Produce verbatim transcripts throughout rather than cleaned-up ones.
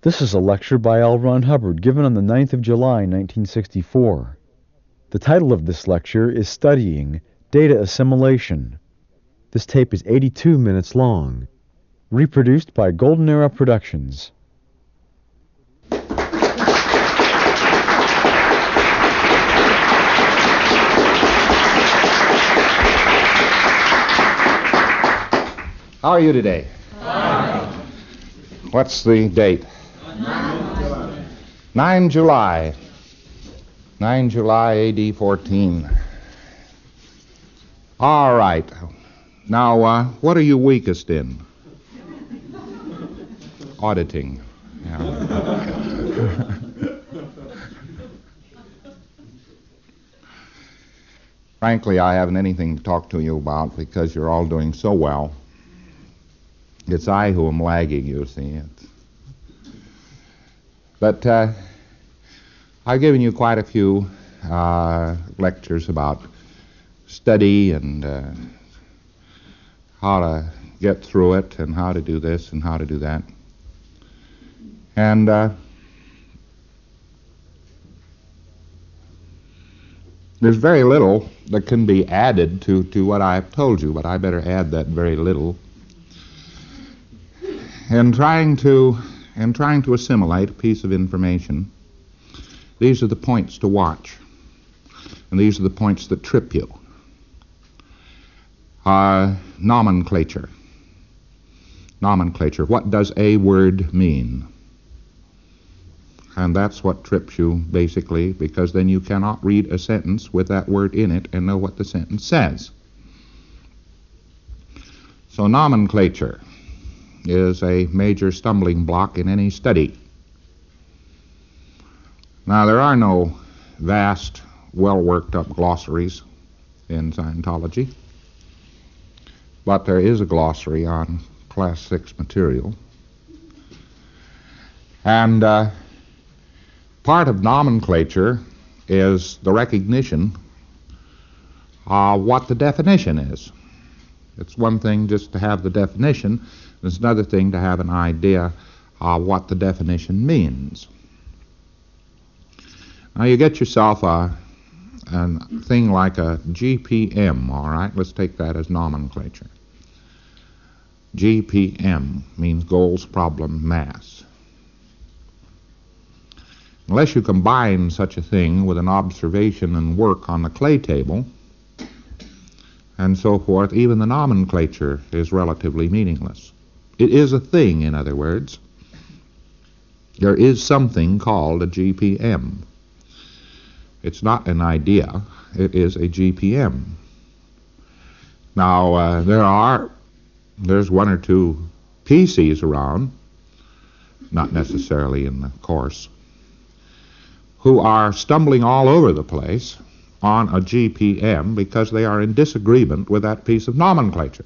This is a lecture by L. Ron Hubbard given on the ninth of July, nineteen sixty-four. The title of this lecture is Studying Data Assimilation. This tape is eighty-two minutes long. Reproduced by Golden Era Productions. How are you today? Fine. What's the date? nine July. nine July A D fourteen. All right. Now, uh, what are you weakest in? Auditing. Yeah. Frankly, I haven't anything to talk to you about because you're all doing so well. It's I who am lagging, you see. It's... But uh, I've given you quite a few uh, lectures about study and uh, how to get through it and how to do this and how to do that. And uh, there's very little that can be added to, to what I've told you, but I better add that very little. In trying to in trying to assimilate a piece of information, these are the points to watch, and these are the points that trip you. Uh, nomenclature. Nomenclature. What does a word mean? And that's what trips you, basically, because then you cannot read a sentence with that word in it and know what the sentence says. So nomenclature is a major stumbling block in any study. Now, there are no vast, well-worked-up glossaries in Scientology, but there is a glossary on Class six material. And uh, part of nomenclature is the recognition of what the definition is. It's one thing just to have the definition. It's another thing to have an idea of what the definition means. Now you get yourself a, a thing like a G P M, all right? Let's take that as nomenclature. G P M means goals, problem, mass. Unless you combine such a thing with an observation and work on the clay table and so forth, even the nomenclature is relatively meaningless. It is a thing, in other words. There is something called a G P M. It's not an idea. It is a G P M. Now, uh, there are, there's one or two P Cs around, not necessarily in the course, who are stumbling all over the place on a G P M because they are in disagreement with that piece of nomenclature.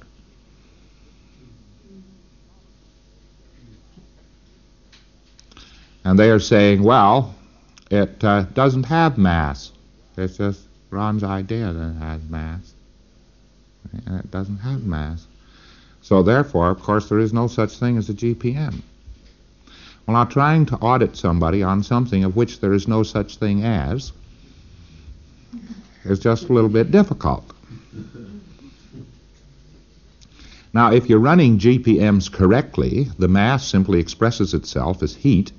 And they are saying, well, it uh, doesn't have mass. It's just Ron's idea that it has mass. And it doesn't have mass. So therefore, of course, there is no such thing as a G P M. Well, now trying to audit somebody on something of which there is no such thing as is just a little bit difficult. Now, if you're running G P Ms correctly, the mass simply expresses itself as heat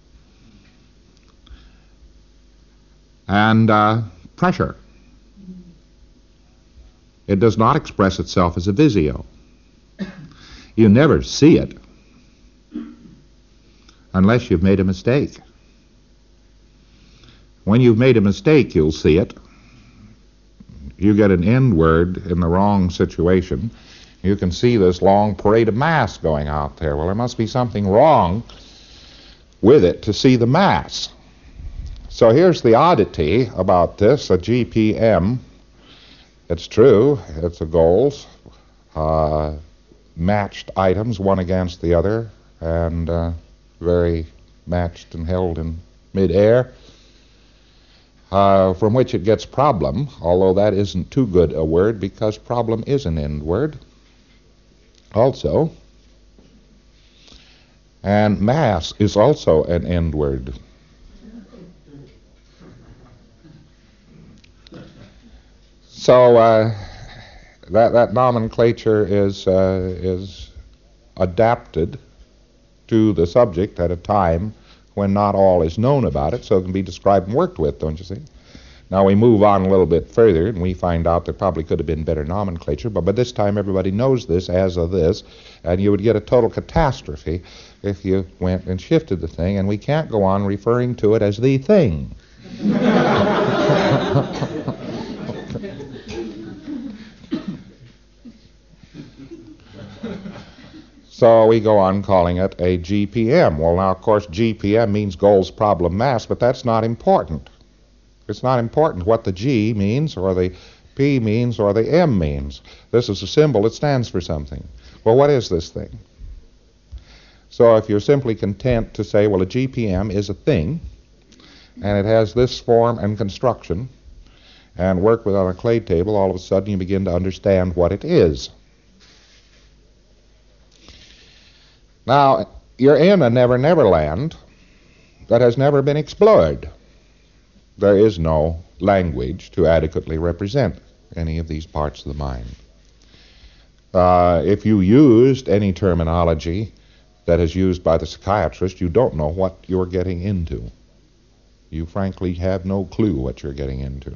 and uh, pressure. It does not express itself as a visio. You never see it unless you've made a mistake. When you've made a mistake, you'll see it. You get an end word in the wrong situation, you can see this long parade of mass going out there. Well, there must be something wrong with it to see the mass. So here's the oddity about this, a G P M. It's true, it's a goals, uh, matched items one against the other, and uh, very matched and held in mid-air, uh, from which it gets problem, although that isn't too good a word because problem is an end word. Also, And mass is also an end word. So uh, that that nomenclature is uh, is adapted to the subject at a time when not all is known about it, so it can be described and worked with, don't you see? Now we move on a little bit further, and we find out there probably could have been better nomenclature, but by this time everybody knows this as of this, and you would get a total catastrophe if you went and shifted the thing, and we can't go on referring to it as the thing. So we go on calling it a G P M. Well, now, of course, G P M means Gold's problem mass, but that's not important. It's not important what the G means or the P means or the M means. This is a symbol that stands for something. Well, what is this thing? So if you're simply content to say, well, a G P M is a thing, and it has this form and construction, and work with it on a clay table, all of a sudden you begin to understand what it is. Now, you're in a never-never land that has never been explored. There is no language to adequately represent any of these parts of the mind. Uh, if you used any terminology that is used by the psychiatrist, you don't know what you're getting into. You frankly have no clue what you're getting into.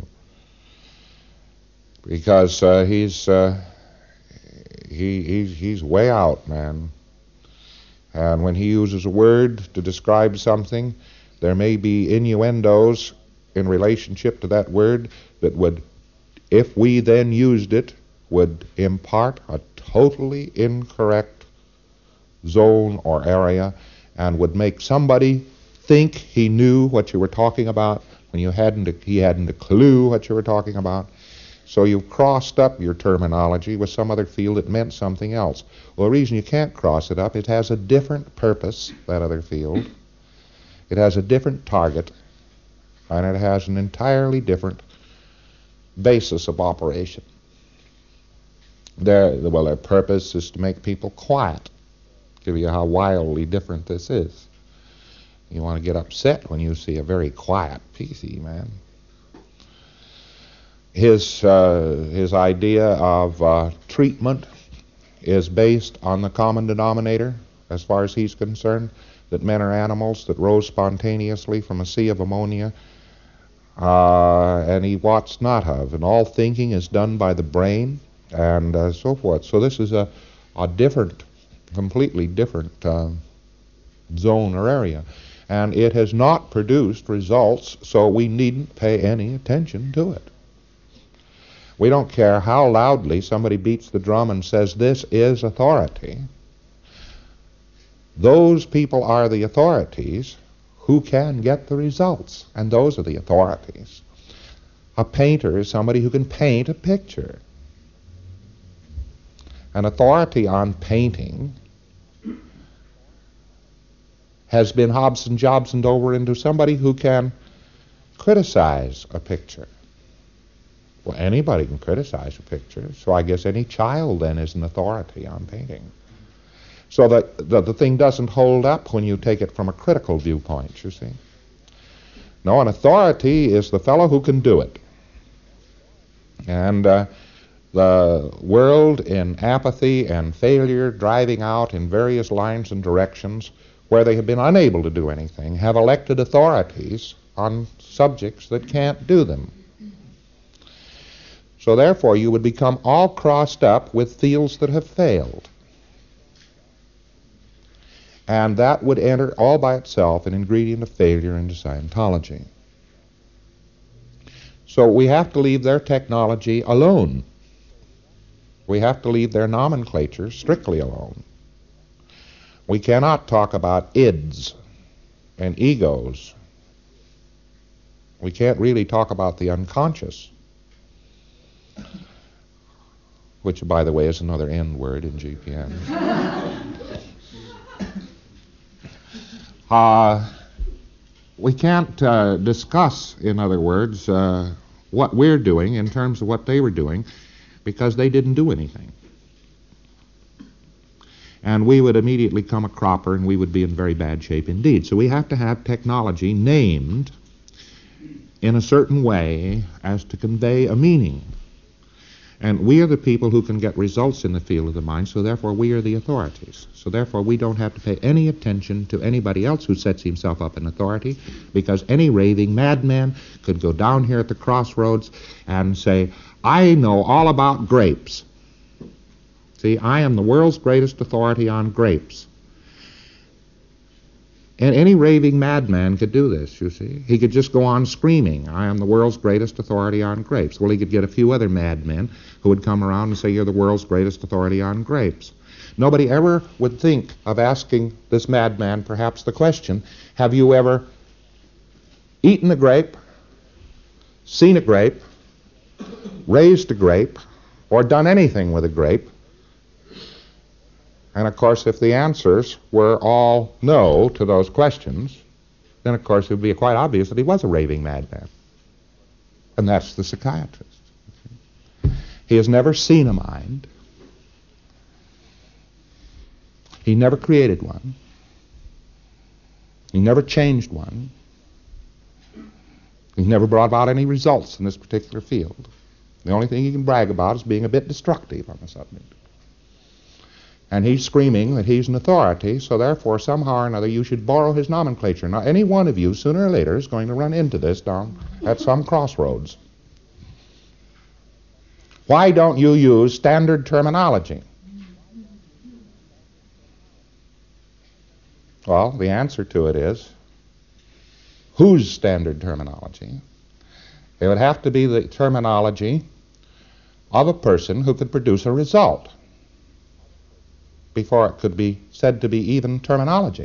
Because uh, he's, uh, he, he's, he's way out, man. And when he uses a word to describe something, there may be innuendos in relationship to that word that would, if we then used it, would impart a totally incorrect zone or area and would make somebody think he knew what you were talking about when you hadn't a, he hadn't a clue what you were talking about. So you've crossed up your terminology with some other field that meant something else. Well, the reason you can't cross it up, it has a different purpose, that other field. It has a different target, and it has an entirely different basis of operation. Their, well, their purpose is to make people quiet, give you how wildly different this is. You want to get upset when you see a very quiet P C man. His uh, his idea of uh, treatment is based on the common denominator, as far as he's concerned, that men are animals that rose spontaneously from a sea of ammonia, uh, and he wots not of. And all thinking is done by the brain, and uh, so forth. So this is a, a different, completely different uh, zone or area. And it has not produced results, so we needn't pay any attention to it. We don't care how loudly somebody beats the drum and says, this is authority. Those people are the authorities who can get the results, and those are the authorities. A painter is somebody who can paint a picture. An authority on painting has been Hobson-Jobsoned over into somebody who can criticize a picture. Well, anybody can criticize a picture, so I guess any child then is an authority on painting. So that the, the thing doesn't hold up when you take it from a critical viewpoint, you see. No, an authority is the fellow who can do it. And uh, the world in apathy and failure, driving out in various lines and directions where they have been unable to do anything, have elected authorities on subjects that can't do them. So therefore you would become all crossed up with fields that have failed. And that would enter all by itself an ingredient of failure into Scientology. So we have to leave their technology alone. We have to leave their nomenclature strictly alone. We cannot talk about ids and egos. We can't really talk about the unconscious, which, by the way, is another N word in G P M. uh, we can't uh, discuss, in other words, uh, what we're doing in terms of what they were doing, because they didn't do anything. and we would immediately come a cropper, and we would be in very bad shape indeed. So we have to have technology named in a certain way as to convey a meaning. And we are the people who can get results in the field of the mind, so therefore we are the authorities. So therefore we don't have to pay any attention to anybody else who sets himself up in authority, because any raving madman could go down here at the crossroads and say, I know all about grapes. See, I am the world's greatest authority on grapes. And any raving madman could do this, you see. He could just go on screaming, I am the world's greatest authority on grapes. Well, he could get a few other madmen who would come around and say, you're the world's greatest authority on grapes. Nobody ever would think of asking this madman perhaps the question, have you ever eaten a grape, seen a grape, raised a grape, or done anything with a grape? And, of course, if the answers were all no to those questions, then, of course, it would be quite obvious that he was a raving madman. And that's the psychiatrist. He has never seen a mind. He never created one. He never changed one. He never brought about any results in this particular field. The only thing he can brag about is being a bit destructive on the subject. And he's screaming that he's an authority, so therefore somehow or another you should borrow his nomenclature. Now, any one of you, sooner or later, is going to run into this down at some crossroads. Why don't you use standard terminology? Well, the answer to it is, whose standard terminology? It would have to be the terminology of a person who could produce a result before it could be said to be even terminology.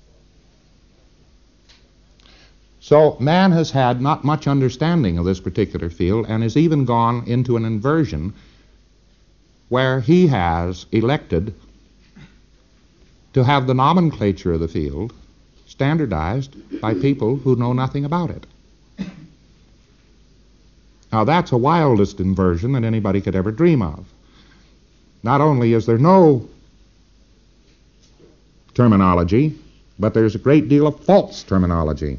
So man has had not much understanding of this particular field and has even gone into an inversion where he has elected to have the nomenclature of the field standardized by people who know nothing about it. Now that's a wildest inversion that anybody could ever dream of. Not only is there no terminology, but there's a great deal of false terminology.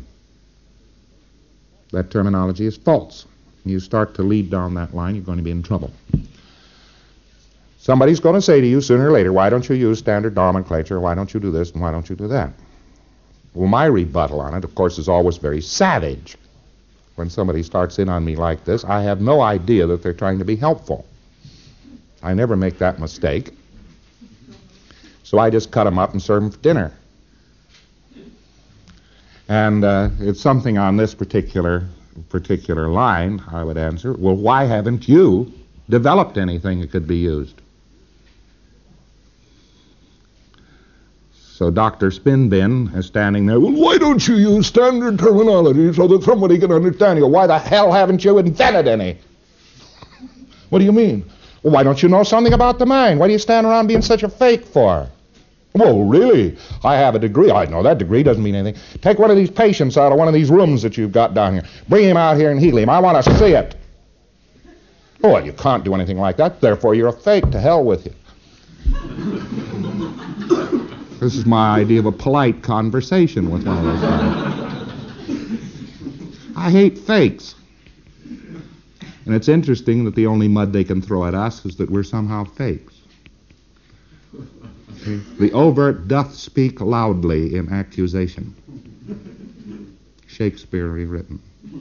That terminology is false. You start to lead down that line, you're going to be in trouble. Somebody's going to say to you sooner or later, why don't you use standard nomenclature, why don't you do this, and why don't you do that? Well, my rebuttal on it, of course, is always very savage. When somebody starts in on me like this, I have no idea that they're trying to be helpful. I never make that mistake. So I just cut them up and serve them for dinner. And uh, it's something on this particular particular line, I would answer, well, why haven't you developed anything that could be used? So Doctor Spinbin is standing there, well, why don't you use standard terminology so that somebody can understand you? Why the hell haven't you invented any? What do you mean? Well, why don't you know something about the mind? Why do you stand around being such a fake for? Well, really? I have a degree. I know that degree doesn't mean anything. Take one of these patients out of one of these rooms that you've got down here. Bring him out here and heal him. I want to see it. Oh, well, you can't do anything like that. Therefore, you're a fake. To hell with you. This is my idea of a polite conversation with one of those guys. I hate fakes. And it's interesting that the only mud they can throw at us is that we're somehow fakes. The overt doth speak loudly in accusation. Shakespeare rewritten.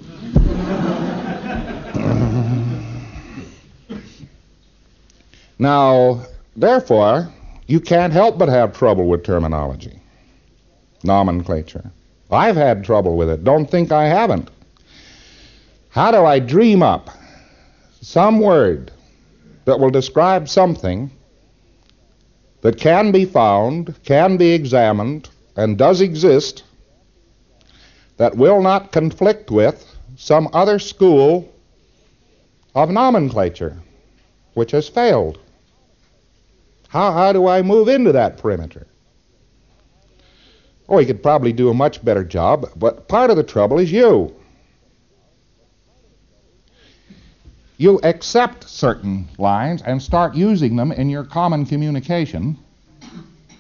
Now, therefore, you can't help but have trouble with terminology, nomenclature. I've had trouble with it. Don't think I haven't. How do I dream up some word that will describe something that can be found, can be examined, and does exist, that will not conflict with some other school of nomenclature which has failed? How, how do I move into that perimeter? Oh, he could probably do a much better job, but part of the trouble is you. You accept certain lines and start using them in your common communication,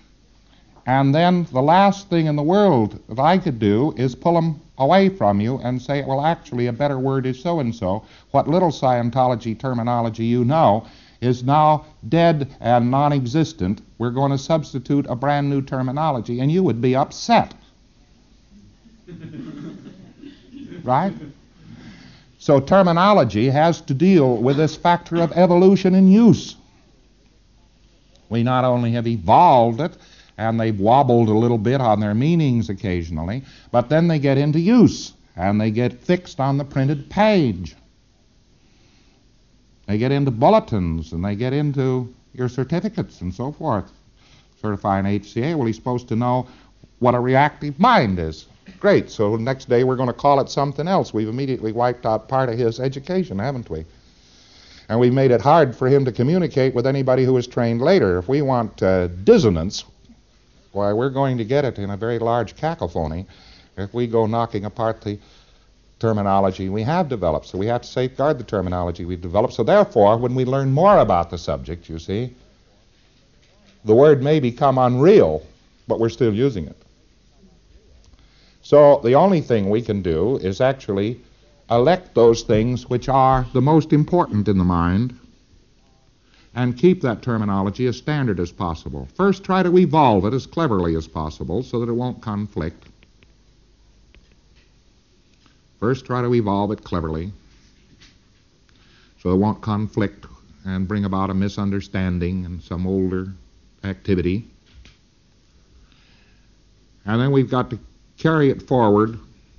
And then the last thing in the world that I could do is pull them away from you and say, well, actually, a better word is so-and-so. What little Scientology terminology you know is now dead and non-existent. We're going to substitute a brand new terminology, and you would be upset. Right? So terminology has to deal with this factor of evolution in use. We not only have evolved it, and they've wobbled a little bit on their meanings occasionally, but then they get into use, and they get fixed on the printed page. They get into bulletins, and they get into your certificates and so forth. Certifying H C A, well, he's supposed to know what a reactive mind is. Great, so the next day we're going to call it something else. We've immediately wiped out part of his education, haven't we? And we've made it hard for him to communicate with anybody who is trained later. If we want uh, dissonance, why, we're going to get it in a very large cacophony if we go knocking apart the terminology we have developed. So we have to safeguard the terminology we've developed. So therefore, when we learn more about the subject, you see, the word may become unreal, but we're still using it. So the only thing we can do is actually elect those things which are the most important in the mind and keep that terminology as standard as possible. First, try to evolve it as cleverly as possible so that it won't conflict. First, try to evolve it cleverly so it won't conflict and bring about a misunderstanding and some older activity. And then we've got to carry it forward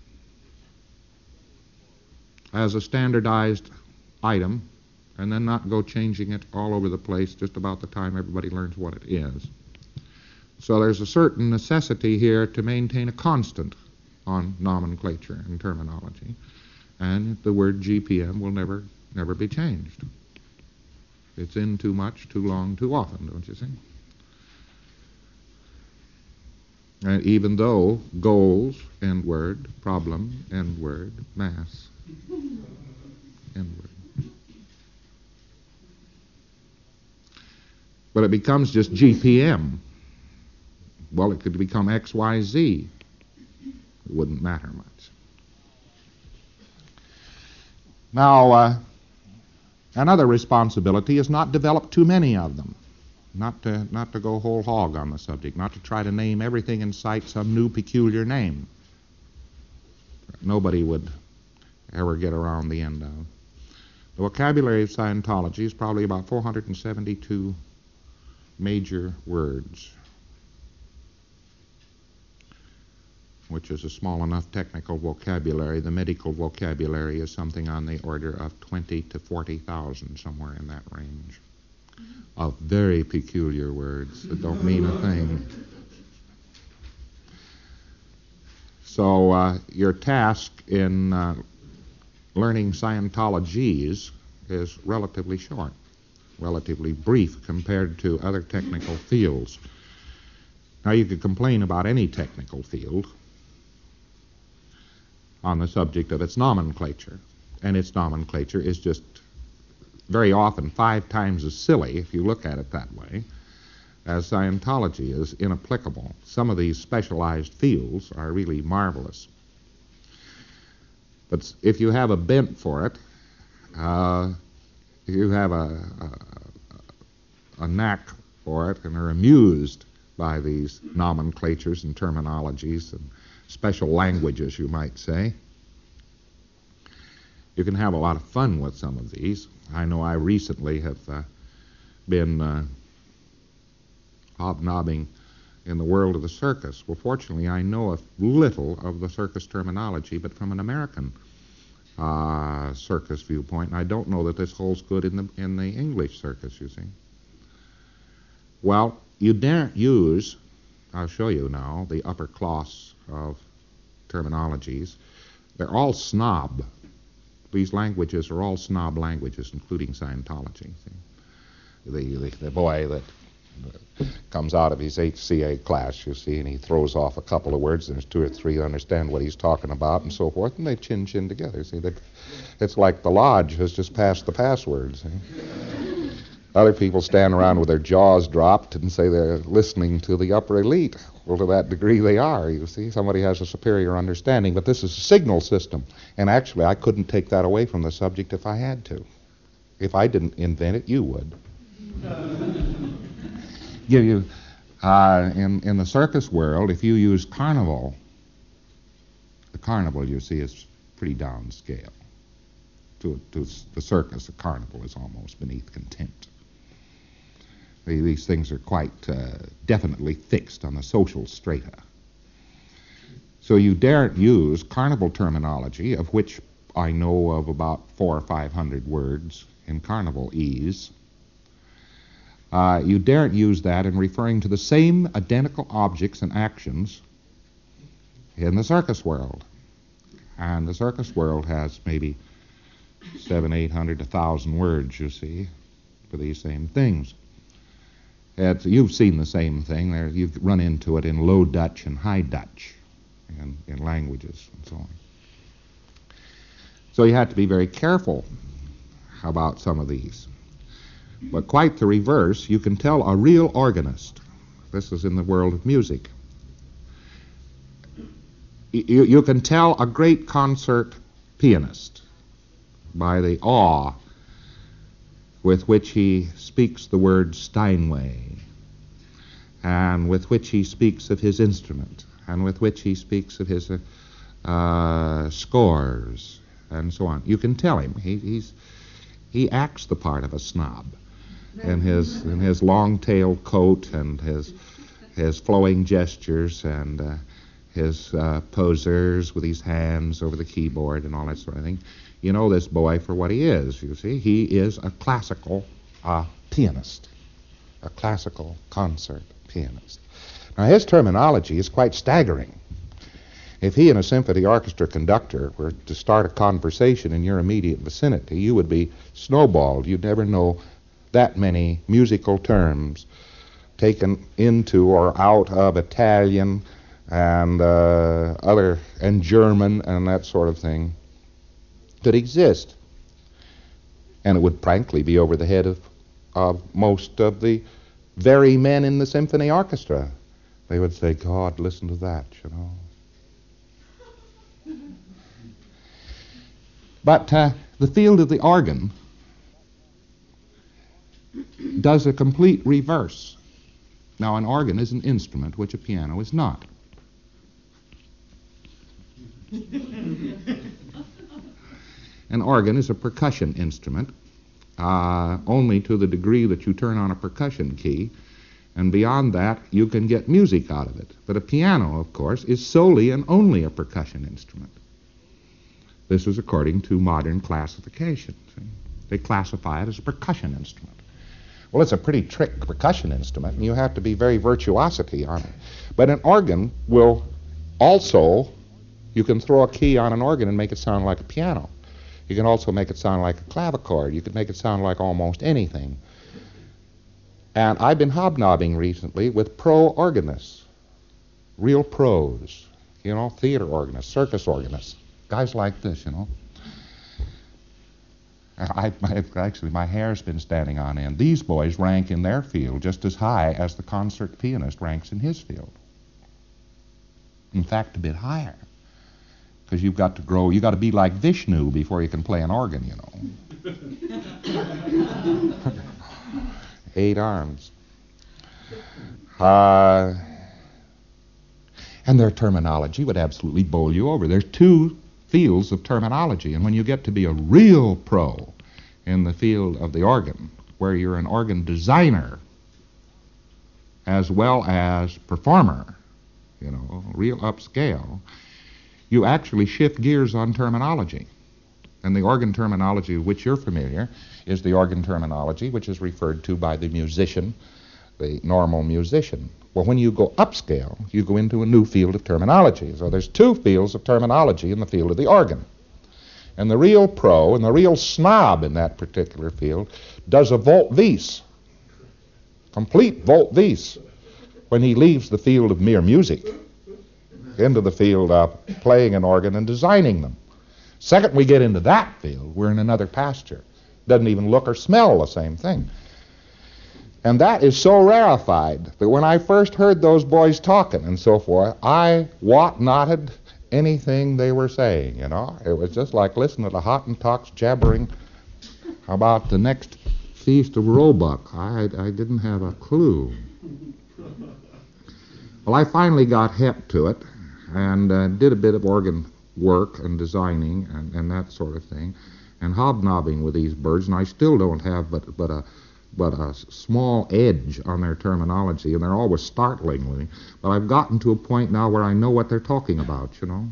as a standardized item and then not go changing it all over the place just about the time everybody learns what it is. So there's a certain necessity here to maintain a constant on nomenclature and terminology, and the word G P M will never, never be changed. It's in too much, too long, too often, don't you see? And even though goals, end word, problem, end word, mass, end word. But it becomes just G P M. Well, it could become X Y Z. It wouldn't matter much. Now, uh, another responsibility is not develop too many of them. Not to, not to go whole hog on the subject, not to try to name everything in sight some new peculiar name. Nobody would ever get around the end of. The vocabulary of Scientology is probably about four hundred seventy-two major words, which is a small enough technical vocabulary. The medical vocabulary is something on the order of twenty to forty thousand, somewhere in that range, of very peculiar words that don't mean a thing. So uh, your task in uh, learning Scientologies is relatively short, relatively brief compared to other technical fields. Now, you could complain about any technical field on the subject of its nomenclature, and its nomenclature is just very often five times as silly, if you look at it that way, as Scientology is inapplicable. Some of these specialized fields are really marvelous. But if you have a bent for it, uh, if you have a, a, a knack for it and are amused by these nomenclatures and terminologies and special languages, you might say, you can have a lot of fun with some of these. I know I recently have uh, been uh, hobnobbing in the world of the circus. Well, fortunately, I know a little of the circus terminology, but from an American uh, circus viewpoint, and I don't know that this holds good in the in the English circus, you see. Well, you daren't use, I'll show you now, the upper class of terminologies. They're all snob. These languages are all snob languages, including Scientology. See? The, the, the boy that comes out of his H C A class, you see, and he throws off a couple of words, there's two or three that understand what he's talking about and so forth, and they chin-chin together. See, they, it's like the lodge has just passed the password. See? Other people stand around with their jaws dropped and say they're listening to the upper elite. Well, to that degree they are, you see. Somebody has a superior understanding. But this is a signal system. And actually, I couldn't take that away from the subject if I had to. If I didn't invent it, you would. Give you, uh, in, in the circus world, if you use carnival, the carnival, you see, is pretty downscale. To, to the circus, a carnival is almost beneath contempt. These things are quite uh, definitely fixed on the social strata. So you daren't use carnival terminology, of which I know of about four or five hundred words in carnivalese. Uh, you daren't use that in referring to the same identical objects and actions in the circus world. And the circus world has maybe seven, eight hundred, a thousand words, you see, for these same things. It's, you've seen the same thing. There, you've run into it in Low Dutch and High Dutch, in, in languages and so on. So you have to be very careful about some of these. But quite the reverse, you can tell a real organist. This is in the world of music. You, you can tell a great concert pianist by the awe with which he speaks the word Steinway, and with which he speaks of his instrument, and with which he speaks of his uh, uh, scores, and so on. You can tell him. He, he's, he acts the part of a snob in his, in his long-tailed coat and his, his flowing gestures and uh, his uh, posers with his hands over the keyboard and all that sort of thing. You know this boy for what he is, you see. He is a classical uh, pianist, a classical concert pianist. Now, his terminology is quite staggering. If he and a symphony orchestra conductor were to start a conversation in your immediate vicinity, you would be snowballed. You'd never know that many musical terms taken into or out of Italian and uh, other, and German and that sort of thing could exist. And it would frankly be over the head of, of most of the very men in the symphony orchestra. They would say, God, listen to that, you know. But uh, the field of the organ does a complete reverse. Now, an organ is an instrument which a piano is not. An organ is a percussion instrument, uh, only to the degree that you turn on a percussion key, and beyond that you can get music out of it. But a piano, of course, is solely and only a percussion instrument. This is according to modern classification. See? They classify it as a percussion instrument. Well, it's a pretty trick percussion instrument, and you have to be very virtuosity on it. But an organ will also, you can throw a key on an organ and make it sound like a piano. You can also make it sound like a clavichord. You can make it sound like almost anything. And I've been hobnobbing recently with pro organists, real pros, you know, theater organists, circus organists, guys like this, you know. I, I, actually, my hair's been standing on end. These boys rank in their field just as high as the concert pianist ranks in his field. In fact, a bit higher. Because you've got to grow, you've got to be like Vishnu before you can play an organ, you know. Eight arms. Uh, and their terminology would absolutely bowl you over. There's two fields of terminology, and when you get to be a real pro in the field of the organ, where you're an organ designer as well as performer, you know, real upscale, you actually shift gears on terminology. And the organ terminology with which you're familiar is the organ terminology which is referred to by the musician, the normal musician. Well, when you go upscale, you go into a new field of terminology. So there's two fields of terminology in the field of the organ. And the real pro and the real snob in that particular field does a volte-face, complete volte-face, when he leaves the field of mere music into the field of playing an organ and designing them. Second we get into that field, we're in another pasture. Doesn't even look or smell the same thing. And that is so rarefied that when I first heard those boys talking and so forth, I wot-notted anything they were saying, you know. It was just like listening to the Hottentots jabbering about the next feast of Roebuck. I, I didn't have a clue. Well, I finally got hep to it and uh, did a bit of organ work and designing and, and that sort of thing, and hobnobbing with these birds, and I still don't have but but a but a small edge on their terminology, and they're always startling with me. But I've gotten to a point now where I know what they're talking about, you know.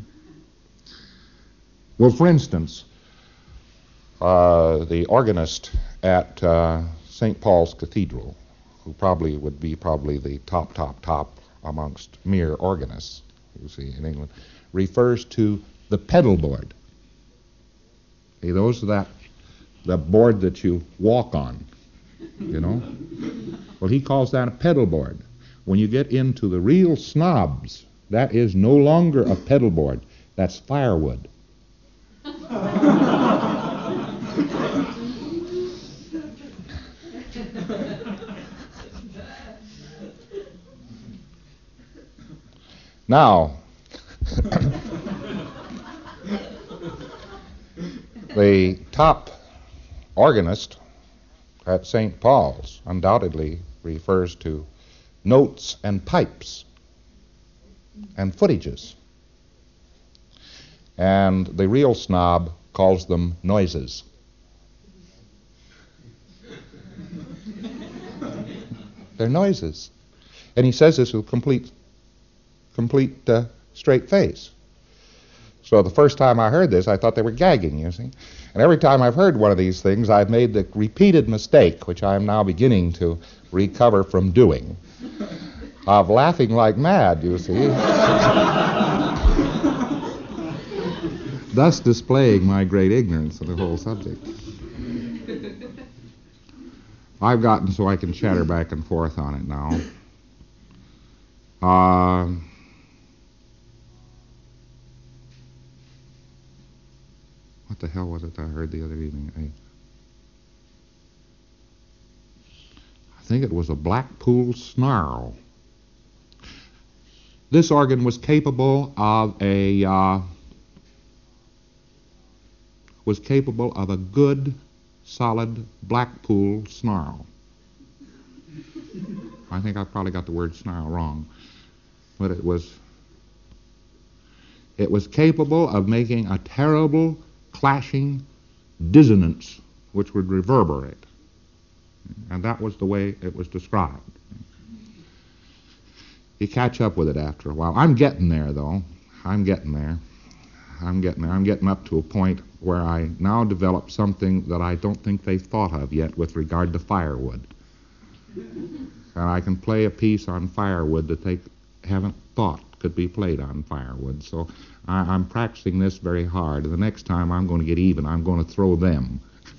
Well, for instance, uh, the organist at uh, Saint Paul's Cathedral, who probably would be probably the top, top, top amongst mere organists, you see, in England, refers to the pedal board. See, those are that, the board that you walk on, you know. Well, he calls that a pedal board. When you get into the real snobs, that is no longer a pedal board. That's firewood. Now, the top organist at Saint Paul's undoubtedly refers to notes and pipes and footages. And the real snob calls them noises. They're noises. And he says this with complete, complete uh, straight face. So the first time I heard this, I thought they were gagging, you see. And every time I've heard one of these things, I've made the repeated mistake, which I am now beginning to recover from doing, of laughing like mad, you see. Thus displaying my great ignorance of the whole subject. I've gotten so I can chatter back and forth on it now. Uh, what the hell was it I heard the other evening? I, I think it was a Blackpool snarl. This organ was capable of a uh, was capable of a good, solid Blackpool snarl. I think I probably got the word snarl wrong, but it was it was capable of making a terrible clashing dissonance which would reverberate, and that was the way it was described. You catch up with it after a while. I'm getting there, though. I'm getting there. I'm getting there. I'm getting up to a point where I now develop something that I don't think they've thought of yet with regard to firewood. And I can play a piece on firewood that they haven't thought could be played on firewood. So I, I'm practicing this very hard. And the next time I'm going to get even, I'm going to throw them.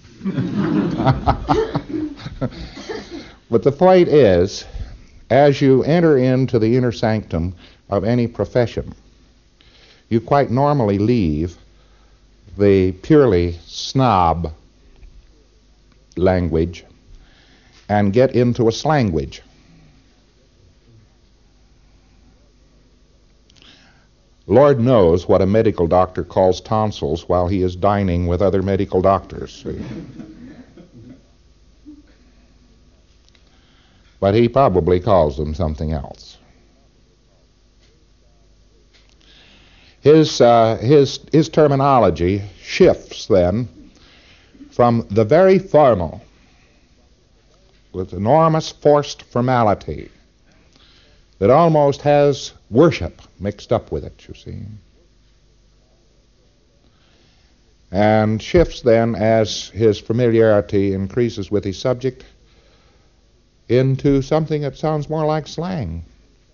But the point is, as you enter into the inner sanctum of any profession, you quite normally leave the purely snob language and get into a slanguage. Lord knows what a medical doctor calls tonsils while he is dining with other medical doctors. But he probably calls them something else. His, uh, his, his terminology shifts then from the very formal, with enormous forced formality, that almost has worship mixed up with it, you see. And shifts then, as his familiarity increases with his subject, into something that sounds more like slang.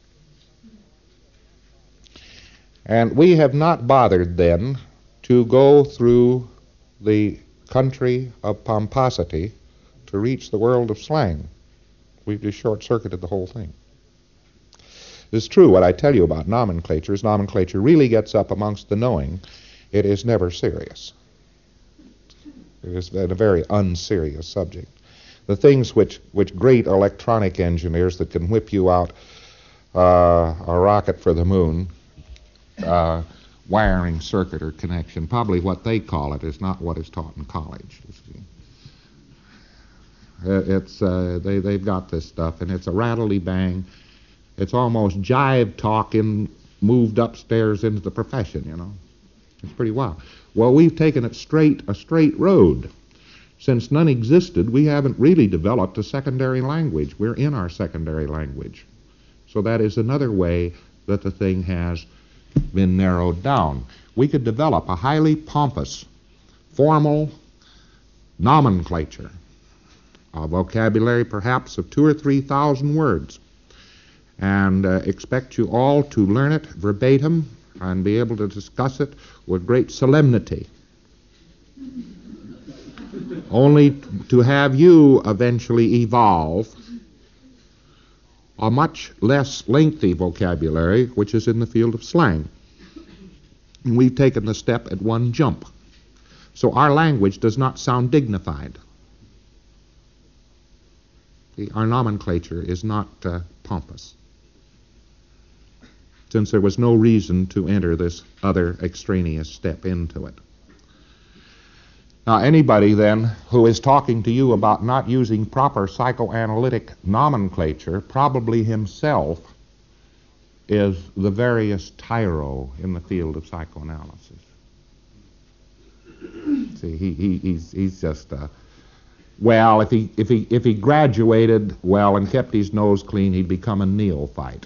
And we have not bothered then to go through the country of pomposity to reach the world of slang. We've just short-circuited the whole thing. It's true what I tell you about nomenclature is nomenclature really gets up amongst the knowing. It is never serious. It is a very unserious subject. the things which, which great electronic engineers that can whip you out uh, a rocket for the moon, uh, wiring circuit or connection, probably what they call it is not what is taught in college. You see. It's uh, they they've got this stuff, and it's a rattly bang. It's almost jive talk in moved upstairs into the profession. You know, it's pretty wild. Well, we've taken it straight a straight road. Since none existed, we haven't really developed a secondary language. We're in our secondary language, so that is another way that the thing has been narrowed down. We could develop a highly pompous, formal nomenclature. A vocabulary perhaps of two or three thousand words, and uh, expect you all to learn it verbatim and be able to discuss it with great solemnity, only to have you eventually evolve a much less lengthy vocabulary, which is in the field of slang. And we've taken the step at one jump. So our language does not sound dignified. Our nomenclature is not uh, pompous, since there was no reason to enter this other extraneous step into it. Now, anybody then who is talking to you about not using proper psychoanalytic nomenclature probably himself is the veriest tyro in the field of psychoanalysis. See, he, he, he's, he's just a... Well, if he if he if he graduated well and kept his nose clean, he'd become a neophyte.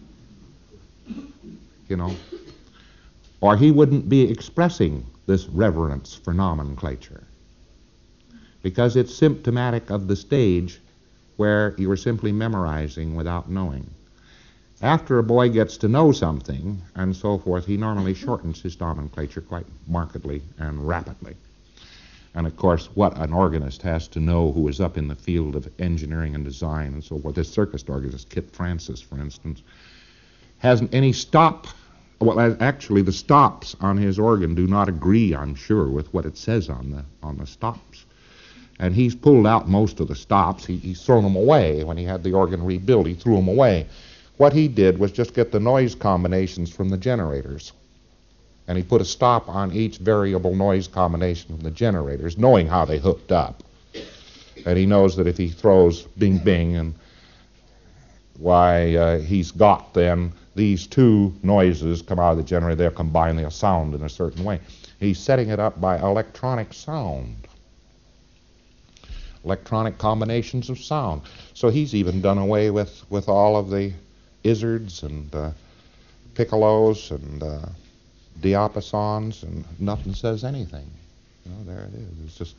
You know, or he wouldn't be expressing this reverence for nomenclature, because it's symptomatic of the stage where you are simply memorizing without knowing. After a boy gets to know something and so forth, he normally shortens his nomenclature quite markedly and rapidly. And, of course, what an organist has to know who is up in the field of engineering and design and so forth. This circus organist, Kit Francis, for instance, hasn't any stop. Well, actually, the stops on his organ do not agree, I'm sure, with what it says on the on the stops. And he's pulled out most of the stops. He, he's thrown them away. When he had the organ rebuilt, he threw them away. What he did was just get the noise combinations from the generators. And he put a stop on each variable noise combination from the generators, knowing how they hooked up. And he knows that if he throws bing bing, and why uh, he's got then these two noises come out of the generator, they'll combine, they'll sound in a certain way. He's setting it up by electronic sound, electronic combinations of sound. So he's even done away with, with all of the izzards and uh, piccolos and uh, diapasons, and nothing says anything. You know, there it is. It's just...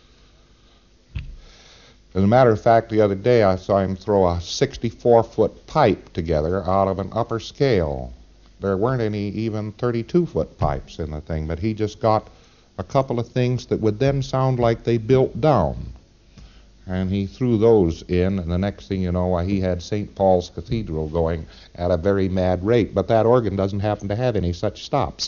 As a matter of fact, the other day I saw him throw a sixty-four foot pipe together out of an upper scale. There weren't any even thirty-two foot pipes in the thing, but he just got a couple of things that would then sound like they built down. And he threw those in, and the next thing you know, why, he had Saint Paul's Cathedral going at a very mad rate. But that organ doesn't happen to have any such stops.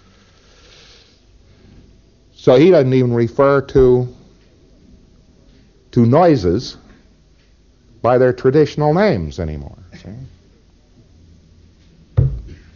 So he doesn't even refer to to noises by their traditional names anymore. See? In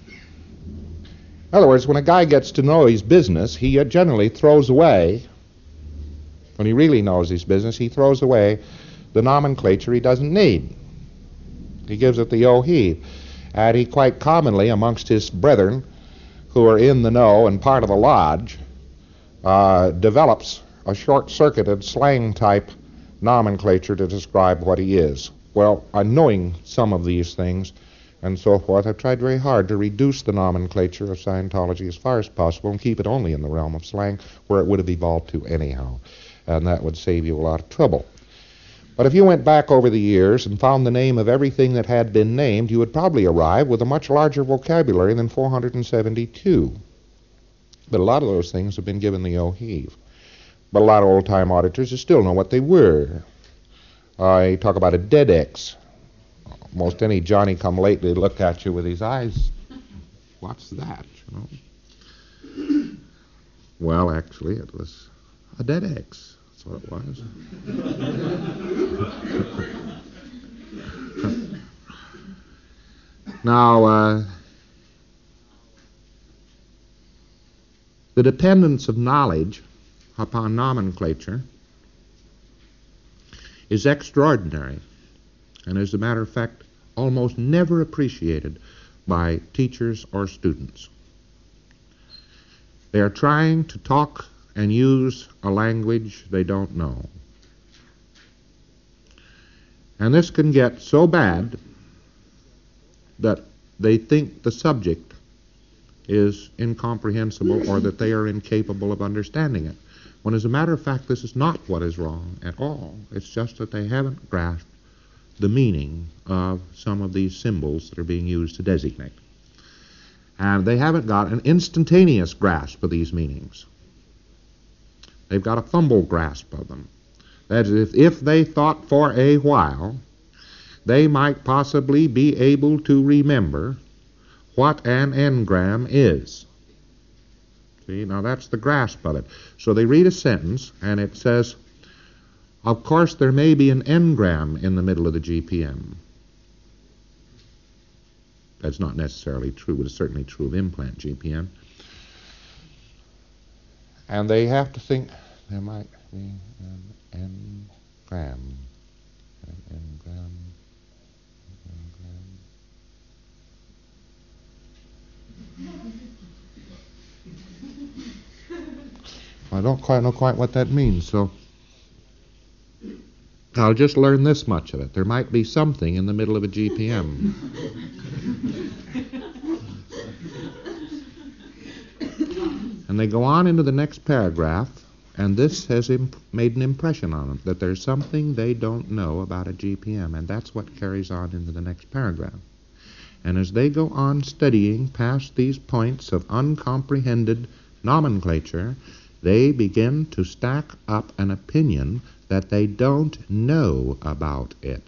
other words, when a guy gets to know his business, he generally throws away, when he really knows his business, he throws away the nomenclature he doesn't need. He gives it the yo heave. And he quite commonly, amongst his brethren who are in the know and part of the lodge, uh, develops a short-circuited slang-type nomenclature to describe what he is. Well, I'm knowing some of these things and so forth, I've tried very hard to reduce the nomenclature of Scientology as far as possible and keep it only in the realm of slang, where it would have evolved to anyhow. And that would save you a lot of trouble. But if you went back over the years and found the name of everything that had been named, you would probably arrive with a much larger vocabulary than four hundred seventy-two. But a lot of those things have been given the yo heave. But a lot of old-time auditors still know what they were. I talk about a dead X. Most any Johnny-come-lately look at you with his eyes. What's that, you know? Well, actually, it was a dead X. That's what it was. Now, uh, the dependence of knowledge upon nomenclature is extraordinary, and as a matter of fact, almost never appreciated by teachers or students. They are trying to talk and use a language they don't know. And this can get so bad that they think the subject is incomprehensible or that they are incapable of understanding it, when as a matter of fact this is not what is wrong at all. It's just that they haven't grasped the meaning of some of these symbols that are being used to designate. And they haven't got an instantaneous grasp of these meanings. They've got a fumble grasp of them. That is, if, if they thought for a while, they might possibly be able to remember what an engram is. See, now that's the grasp of it. So they read a sentence, and it says, of course there may be an engram in the middle of the G P M. That's not necessarily true, but it's certainly true of implant G P M. And they have to think there might be an engram. An engram. I don't quite know quite what that means, so I'll just learn this much of it. There might be something in the middle of a G P M. And they go on into the next paragraph, and this has imp- made an impression on them, that there's something they don't know about a G P M, and that's what carries on into the next paragraph. And as they go on studying past these points of uncomprehended nomenclature, they begin to stack up an opinion that they don't know about it.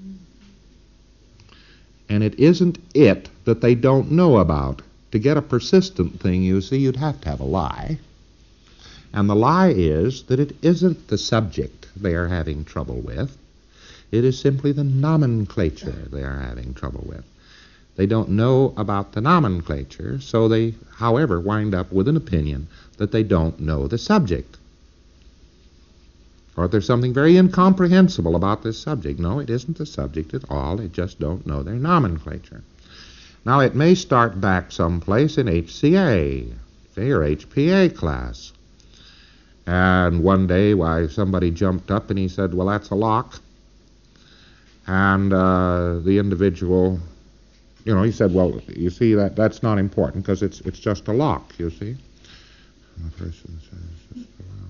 And it isn't it that they don't know about. To get a persistent thing, you see, you'd have to have a lie. And the lie is that it isn't the subject they are having trouble with. It is simply the nomenclature they are having trouble with. They don't know about the nomenclature, so they, however, wind up with an opinion that they don't know the subject. Or there's something very incomprehensible about this subject. No, it isn't the subject at all. They just don't know their nomenclature. Now, it may start back someplace in H C A, say, or H P A class. And one day, why, somebody jumped up and he said, well, that's a lock. And uh, the individual, you know, he said, well, you see, that that's not important because it's it's just a lock, you see. And the person says, just a lock.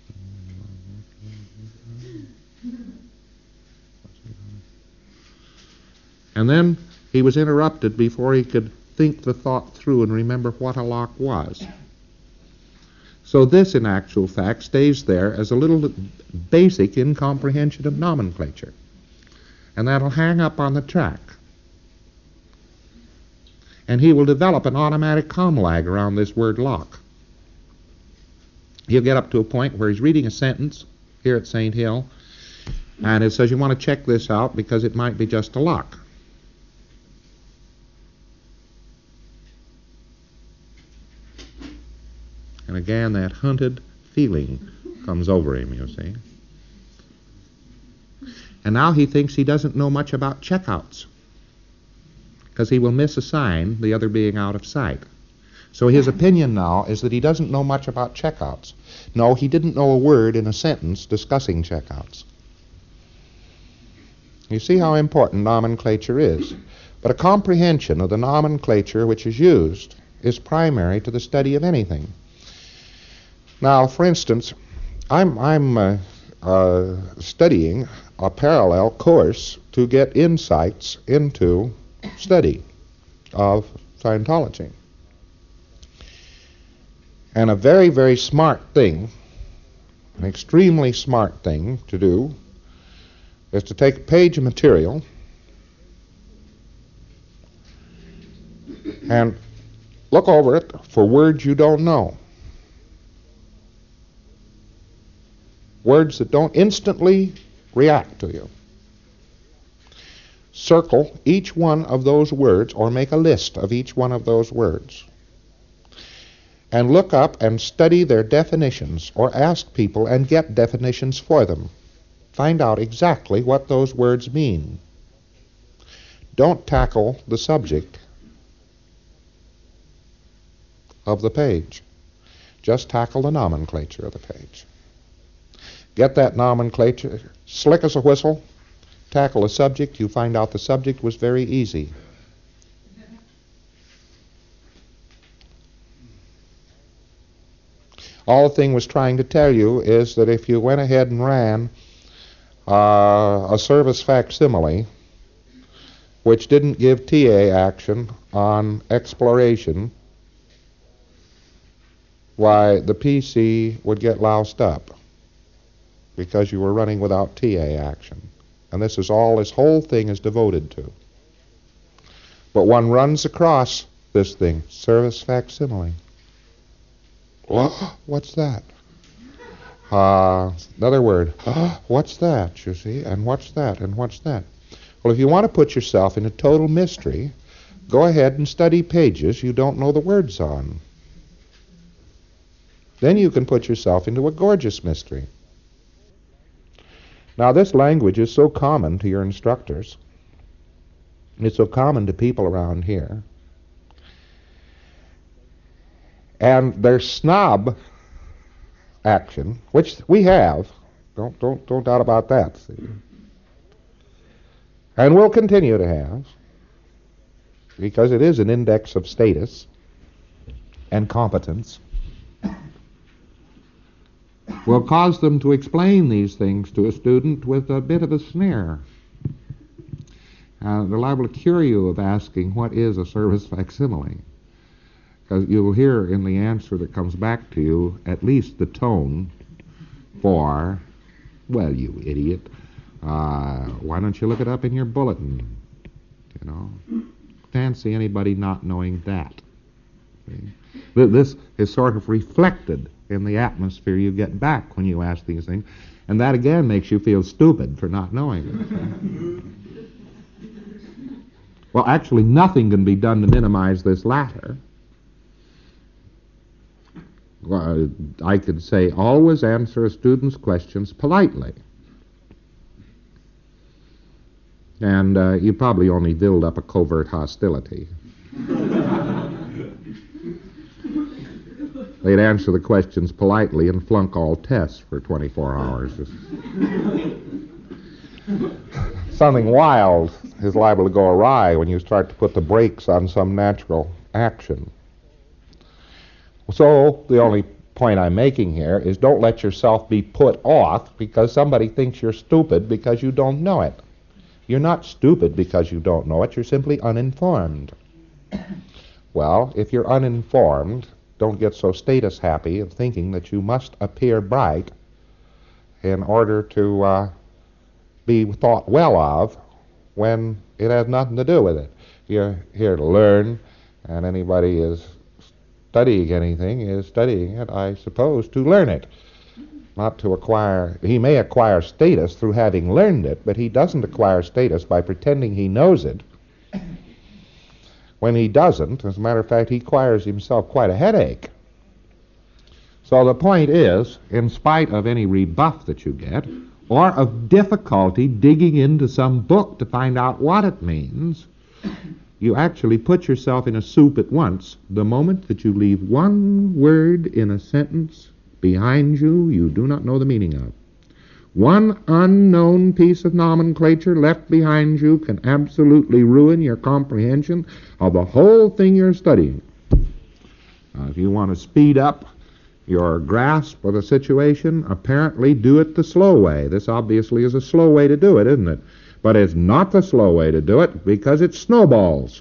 And then he was interrupted before he could think the thought through and remember what a lock was. So this, in actual fact, stays there as a little basic incomprehension of nomenclature. And that'll hang up on the track. And he will develop an automatic comm lag around this word lock. He'll get up to a point where he's reading a sentence here at Saint Hill, and it says you want to check this out because it might be just a lock. And again, that hunted feeling comes over him, you see. And now he thinks he doesn't know much about checkouts because he will miss a sign, the other being out of sight. So his opinion now is that he doesn't know much about checkouts. No, he didn't know a word in a sentence discussing checkouts. You see how important nomenclature is. But a comprehension of the nomenclature which is used is primary to the study of anything. Now, for instance, I'm, I'm uh, uh, studying a parallel course to get insights into study of Scientology. And a very, very smart thing, an extremely smart thing to do, is to take a page of material and look over it for words you don't know. words that don't instantly react to you. Circle each one of those words, or make a list of each one of those words, and look up and study their definitions, or ask people and get definitions for them. Find out exactly what those words mean. Don't tackle the subject of the page. Just tackle the nomenclature of the page. Get that nomenclature, slick as a whistle, tackle a subject. You find out the subject was very easy. All the thing was trying to tell you is that if you went ahead and ran uh, a service facsimile, which didn't give T A action on exploration, why, the P C would get loused up because you were running without T A action. And this is all this whole thing is devoted to. But one runs across this thing, service facsimile. What's that? Uh, another word. What's that, you see? And what's that? And what's that? Well, if you want to put yourself in a total mystery, go ahead and study pages you don't know the words on. Then you can put yourself into a gorgeous mystery. Now, this language is so common to your instructors. It's so common to people around here. And their snob action, which we have, don't don't don't doubt about that, see, and will continue to have, because it is an index of status and competence, will cause them to explain these things to a student with a bit of a sneer. Uh, they're liable to cure you of asking, what is a service facsimile? Because you'll hear in the answer that comes back to you at least the tone for, well, you idiot, uh, why don't you look it up in your bulletin? You know, fancy anybody not knowing that. See? This is sort of reflected in the atmosphere you get back when you ask these things, and that again makes you feel stupid for not knowing it. Well, actually, nothing can be done to minimize this latter. Well, I could say, always answer a student's questions politely. And uh, you probably only build up a covert hostility. They'd answer the questions politely and flunk all tests for twenty-four hours. Something wild is liable to go awry when you start to put the brakes on some natural action. So the only point I'm making here is don't let yourself be put off because somebody thinks you're stupid because you don't know it. You're not stupid because you don't know it. You're simply uninformed. Well, if you're uninformed, don't get so status happy of thinking that you must appear bright in order to uh, be thought well of when it has nothing to do with it. You're here to learn, and anybody is studying anything is studying it, I suppose, to learn it, not to acquire. He may acquire status through having learned it, but he doesn't acquire status by pretending he knows it. When he doesn't, as a matter of fact, he acquires himself quite a headache. So the point is, in spite of any rebuff that you get, or of difficulty digging into some book to find out what it means, you actually put yourself in a soup at once. The moment that you leave one word in a sentence behind you, you do not know the meaning of. One unknown piece of nomenclature left behind you can absolutely ruin your comprehension of the whole thing you're studying. Uh, if you want to speed up your grasp of the situation, apparently do it the slow way. This obviously is a slow way to do it, isn't it? But it's not the slow way to do it because it snowballs.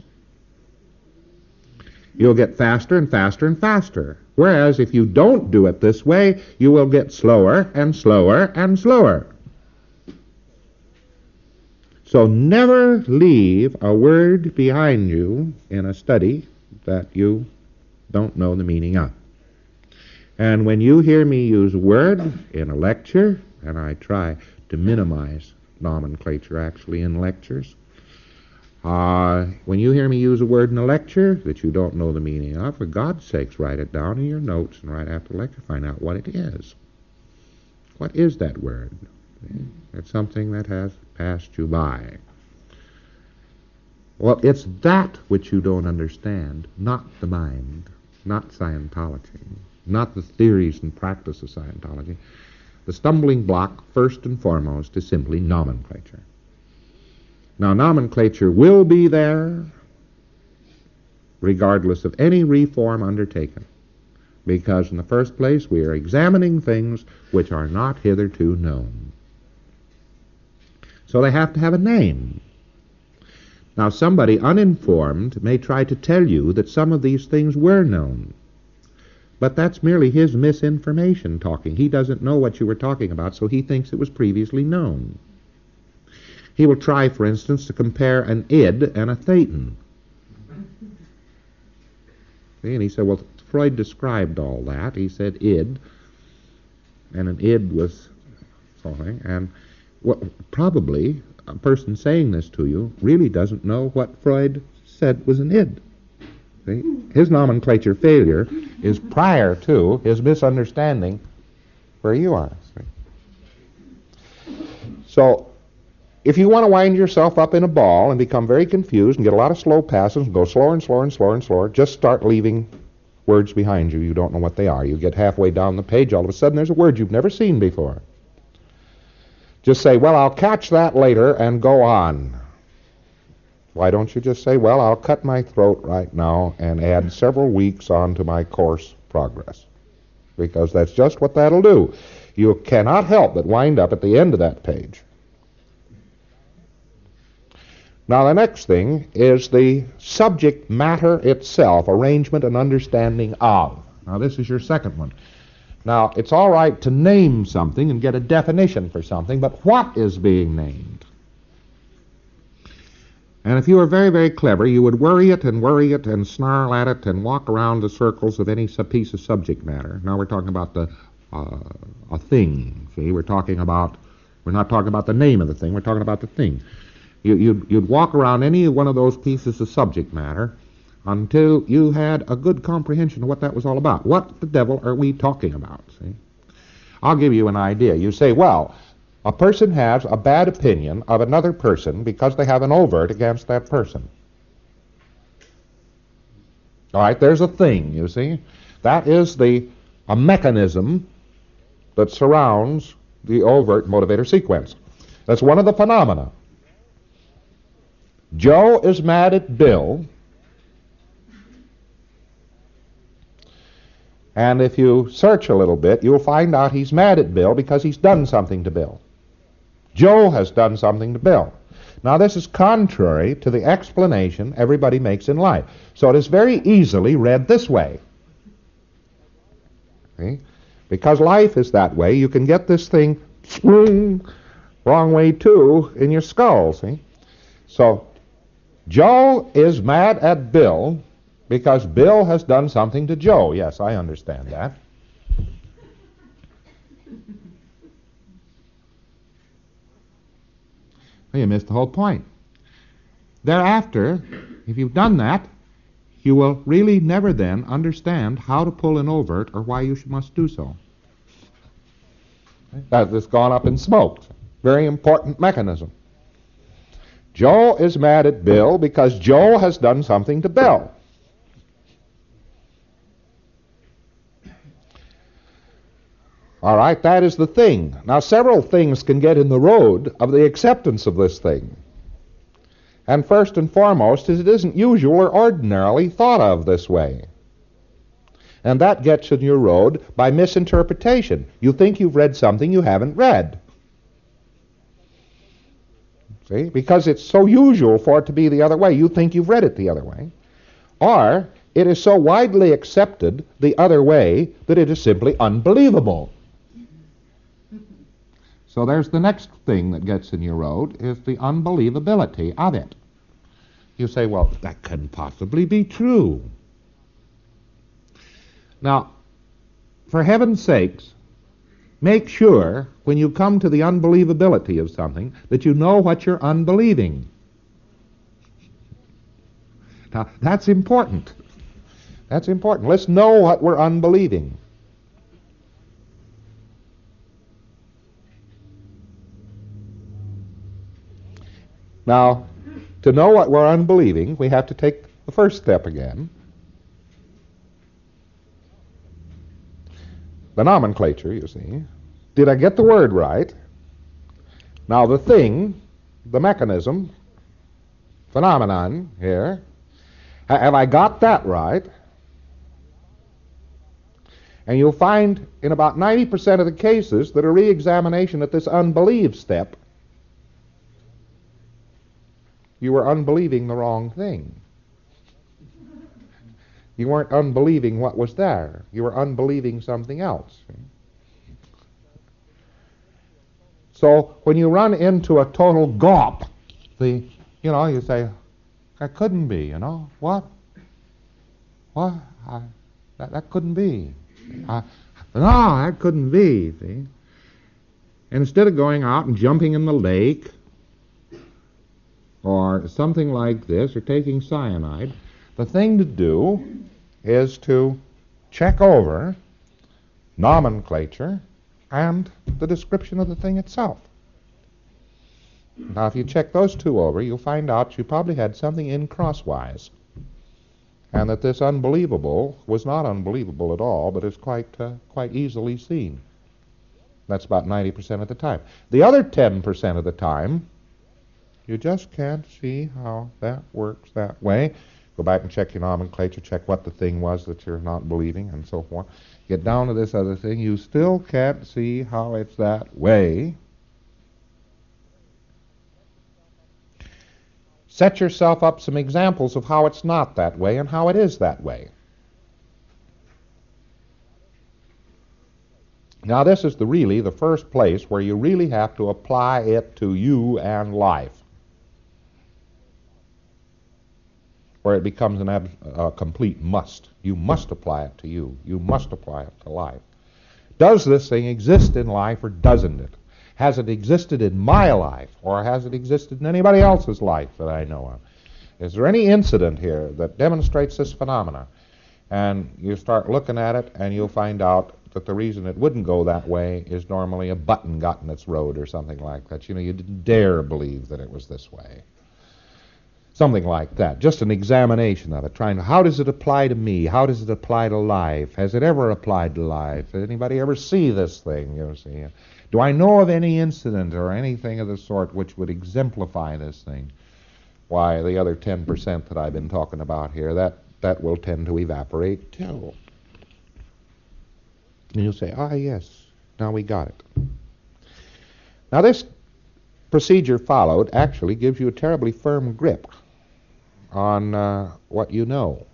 You'll get faster and faster and faster. Whereas if you don't do it this way, you will get slower and slower and slower. So never leave a word behind you in a study that you don't know the meaning of. And when you hear me use word in a lecture, and I try to minimize nomenclature actually in lectures. Uh, when you hear me use a word in a lecture that you don't know the meaning of, for God's sakes, write it down in your notes, and right after the lecture find out what it is. What is that word? It's something that has passed you by. Well, it's that which you don't understand, not the mind, not Scientology, not the theories and practice of Scientology. The stumbling block, first and foremost, is simply nomenclature. Now, nomenclature will be there regardless of any reform undertaken, because in the first place we are examining things which are not hitherto known. So they have to have a name. Now, somebody uninformed may try to tell you that some of these things were known, but that's merely his misinformation talking. He doesn't know what you were talking about, so he thinks it was previously known. He will try, for instance, to compare an id and a thetan. See, and he said, well, Freud described all that. He said id, and an id was something, and well, probably a person saying this to you really doesn't know what Freud said was an id. See? His nomenclature failure is prior to his misunderstanding where you are. See? So, if you want to wind yourself up in a ball and become very confused and get a lot of slow passes and go slower and slower and slower and slower, just start leaving words behind you. You don't know what they are. You get halfway down the page, all of a sudden there's a word you've never seen before. Just say, well, I'll catch that later and go on. Why don't you just say, well, I'll cut my throat right now and add several weeks on to my course progress? Because that's just what that'll do. You cannot help but wind up at the end of that page. Now, the next thing is the subject matter itself, arrangement and understanding of. Now, this is your second one. Now, it's all right to name something and get a definition for something, but what is being named? And if you were very, very clever, you would worry it and worry it and snarl at it and walk around the circles of any piece of subject matter. Now we're talking about the uh, a thing. See, we're talking about, we're not talking about the name of the thing, we're talking about the thing. You, you'd, you'd walk around any one of those pieces of subject matter until you had a good comprehension of what that was all about. What the devil are we talking about? See? I'll give you an idea. You say, well, a person has a bad opinion of another person because they have an overt against that person. All right, there's a thing, you see. That is the a mechanism that surrounds the overt motivator sequence. That's one of the phenomena. Joe is mad at Bill, and if you search a little bit, you'll find out he's mad at Bill because he's done something to Bill. Joe has done something to Bill. Now, this is contrary to the explanation everybody makes in life. So it is very easily read this way. See? Because life is that way, you can get this thing wrong way too in your skull. See? So, Joe is mad at Bill because Bill has done something to Joe. Yes, I understand that. Well, you missed the whole point. Thereafter, if you've done that, you will really never then understand how to pull an overt or why you must do so. That has gone up in smoke. Very important mechanism. Joe is mad at Bill because Joe has done something to Bill. All right, that is the thing. Now, several things can get in the road of the acceptance of this thing. And first and foremost is it isn't usual or ordinarily thought of this way. And that gets in your road by misinterpretation. You think you've read something you haven't read. See? Because it's so usual for it to be the other way. You think you've read it the other way. Or it is so widely accepted the other way that it is simply unbelievable. So there's the next thing that gets in your road, is the unbelievability of it. You say, well, that couldn't possibly be true. Now, for heaven's sakes, make sure, when you come to the unbelievability of something, that you know what you're unbelieving. Now, that's important. That's important. Let's know what we're unbelieving. Now, to know what we're unbelieving, we have to take the first step again. The nomenclature, you see. Did I get the word right? Now, the thing, the mechanism, phenomenon here, have I got that right? And you'll find in about ninety percent of the cases that a re-examination at this unbelieve step, you were unbelieving the wrong thing. You weren't unbelieving what was there. You were unbelieving something else. So when you run into a total gawp, the, you know, you say, that couldn't be, you know. What? What? I, that, that couldn't be. I, no, that couldn't be, see. And instead of going out and jumping in the lake or something like this, or taking cyanide, the thing to do is to check over nomenclature and the description of the thing itself. Now, if you check those two over, you'll find out you probably had something in crosswise, and that this unbelievable was not unbelievable at all, but is quite uh, quite easily seen. That's about ninety percent of the time. The other ten percent of the time, you just can't see how that works that way. Go back and check your nomenclature, check what the thing was that you're not believing, and so forth. Get down to this other thing, you still can't see how it's that way. Set yourself up some examples of how it's not that way and how it is that way. Now, this is the really the first place where you really have to apply it to you and life, where it becomes an ab- a complete must. You must apply it to you. You must apply it to life. Does this thing exist in life or doesn't it? Has it existed in my life, or has it existed in anybody else's life that I know of? Is there any incident here that demonstrates this phenomena? And you start looking at it, and you'll find out that the reason it wouldn't go that way is normally a button got in its road or something like that. You know, you didn't dare believe that it was this way. Something like that. Just an examination of it, trying to, how does it apply to me? How does it apply to life? Has it ever applied to life? Did anybody ever see this thing, you see? Do I know of any incident or anything of the sort which would exemplify this thing? Why, the other ten percent that I've been talking about here, that, that will tend to evaporate too. And you'll say, ah, yes, now we got it. Now this procedure followed actually gives you a terribly firm grip on uh, what you know.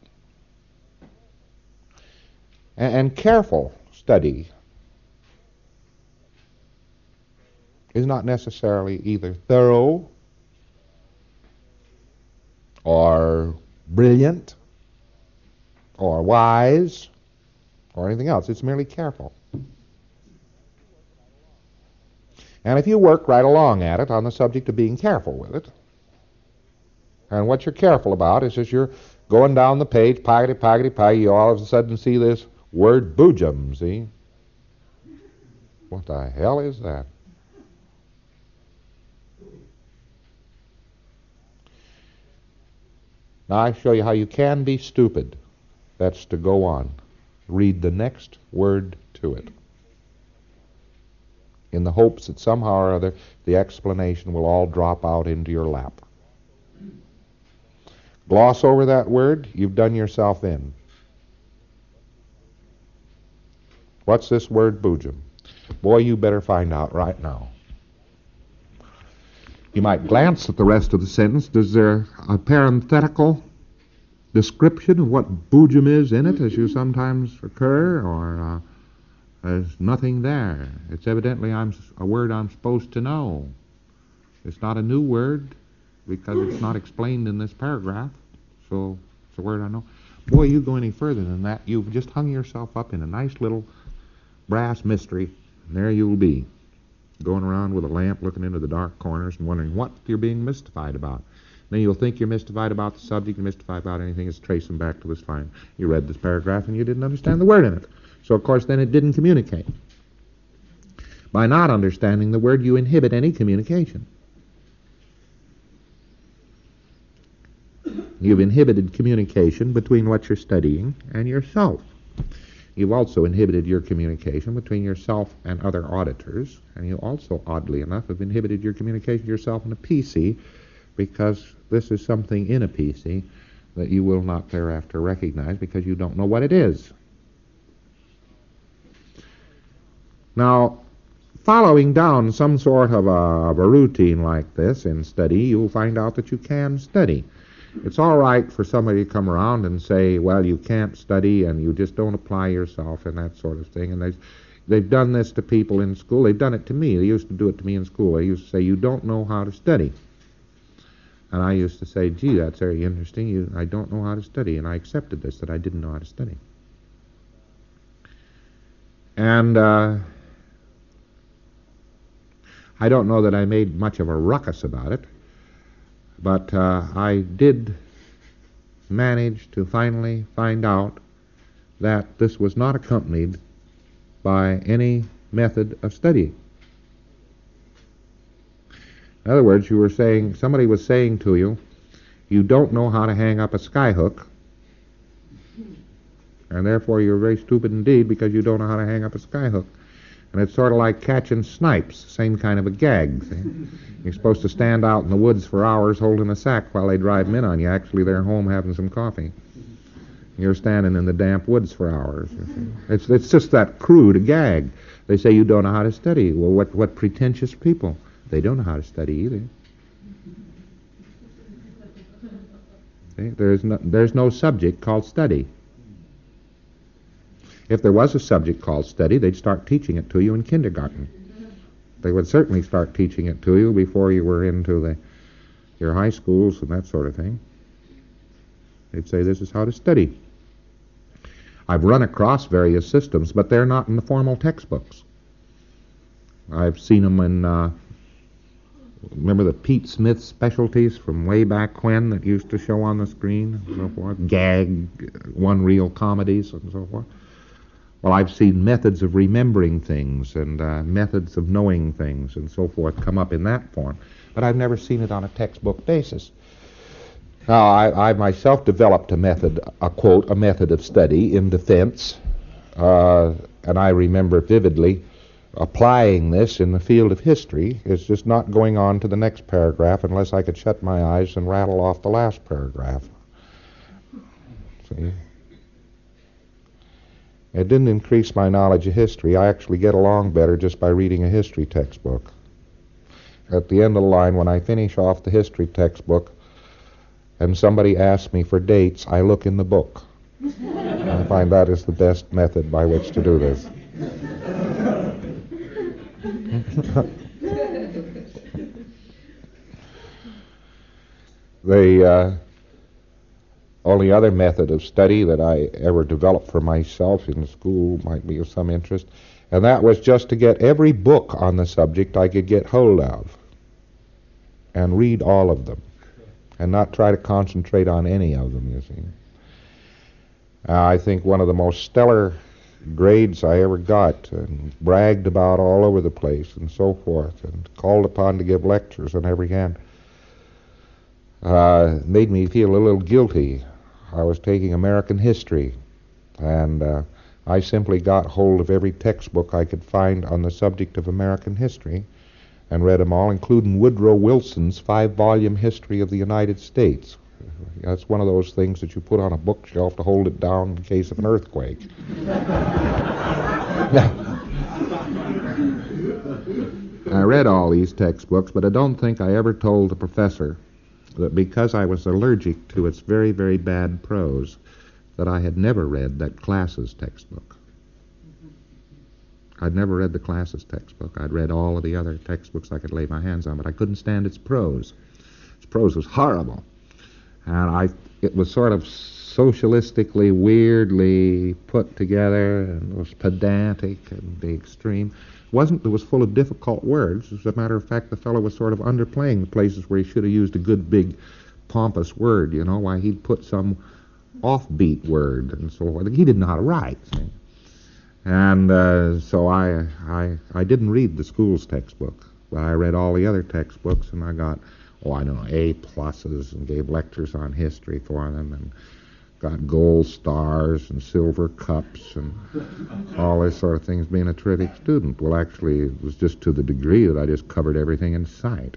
And, and careful study is not necessarily either thorough or brilliant or wise or anything else. It's merely careful. And if you work right along at it on the subject of being careful with it, and what you're careful about is as you're going down the page, poggity, poggity, poggity, you all of a sudden see this word boojum, see? What the hell is that? Now I show you how you can be stupid. That's to go on. Read the next word to it, in the hopes that somehow or other the explanation will all drop out into your lap. Gloss over that word, you've done yourself in. What's this word boojum? Boy, you better find out right now. You might glance at the rest of the sentence. Does there a parenthetical description of what boojum is in it, as you sometimes occur, or uh, there's nothing there? It's evidently I'm, a word I'm supposed to know. It's not a new word because it's not explained in this paragraph, so it's a word I know. Boy, you go any further than that, you've just hung yourself up in a nice little brass mystery And there you'll be, going around with a lamp looking into the dark corners and wondering what you're being mystified about. Then you'll think you're mystified about the subject, you're mystified about anything, it's tracing back to this line. You read this paragraph and you didn't understand the word in it. So, of course, then it didn't communicate. By not understanding the word, you inhibit any communication. You've inhibited communication between what you're studying and yourself. You've also inhibited your communication between yourself and other auditors, and you also, oddly enough, have inhibited your communication to yourself in a P C, because this is something in a P C that you will not thereafter recognize because you don't know what it is. Now, following down some sort of a, of a routine like this in study, you'll find out that you can study. It's all right for somebody to come around and say, well, you can't study and you just don't apply yourself and that sort of thing. And they've, they've done this to people in school. They've done it to me. They used to do it to me in school. They used to say, you don't know how to study. And I used to say, gee, that's very interesting. You, I don't know how to study. And I accepted this, that I didn't know how to study. And uh, I don't know that I made much of a ruckus about it. But uh, I did manage to finally find out that this was not accompanied by any method of studying. In other words, you were saying, somebody was saying to you, you don't know how to hang up a skyhook, and therefore you're very stupid indeed because you don't know how to hang up a skyhook. And it's sort of like catching snipes, same kind of a gag. See? You're supposed to stand out in the woods for hours holding a sack while they drive them in on you. Actually, they're home having some coffee. You're standing in the damp woods for hours. It's it's just that crude a gag. They say you don't know how to study. Well, what, what pretentious people. They don't know how to study either. See? There's no, there's no subject called study. If there was a subject called study, they'd start teaching it to you in kindergarten. They would certainly start teaching it to you before you were into the your high schools and that sort of thing. They'd say this is how to study. I've run across various systems, but they're not in the formal textbooks. I've seen them in, uh, remember the Pete Smith specialties from way back when that used to show on the screen and so forth, gag, one-reel comedies and so forth. Well, I've seen methods of remembering things and uh, methods of knowing things and so forth come up in that form, but I've never seen it on a textbook basis. Now, I, I myself developed a method, a quote, a method of study in defense, uh, and I remember vividly applying this in the field of history. It's just not going on to the next paragraph unless I could shut my eyes and rattle off the last paragraph. See? It didn't increase my knowledge of history. I actually get along better just by reading a history textbook. At the end of the line, when I finish off the history textbook and somebody asks me for dates, I look in the book. I find that is the best method by which to do this. The uh, only other method of study that I ever developed for myself in school might be of some interest, and that was just to get every book on the subject I could get hold of and read all of them and not try to concentrate on any of them, you see. Uh, I think one of the most stellar grades I ever got and bragged about all over the place and so forth and called upon to give lectures on every hand uh, made me feel a little guilty. I was taking American history, and uh, I simply got hold of every textbook I could find on the subject of American history and read them all, including Woodrow Wilson's five-volume History of the United States. That's one of those things that you put on a bookshelf to hold it down in case of an earthquake. I read all these textbooks, but I don't think I ever told the professor that because I was allergic to its very, very bad prose, that I had never read that classes textbook. I'd never read the classes textbook. I'd read all of the other textbooks I could lay my hands on, but I couldn't stand its prose. Its prose was horrible. And I, it was sort of socialistically, weirdly put together, and was pedantic and the extreme. It wasn't, it was full of difficult words. As a matter of fact, the fellow was sort of underplaying the places where he should have used a good, big, pompous word, you know, why he'd put some offbeat word and so forth. He didn't know how to write, see? And uh, so I, I, I didn't read the school's textbook, but I read all the other textbooks, and I got, oh, I don't know, A pluses, and gave lectures on history for them, and got gold stars and silver cups and all this sort of things, being a terrific student. Well, actually, it was just to the degree that I just covered everything in sight.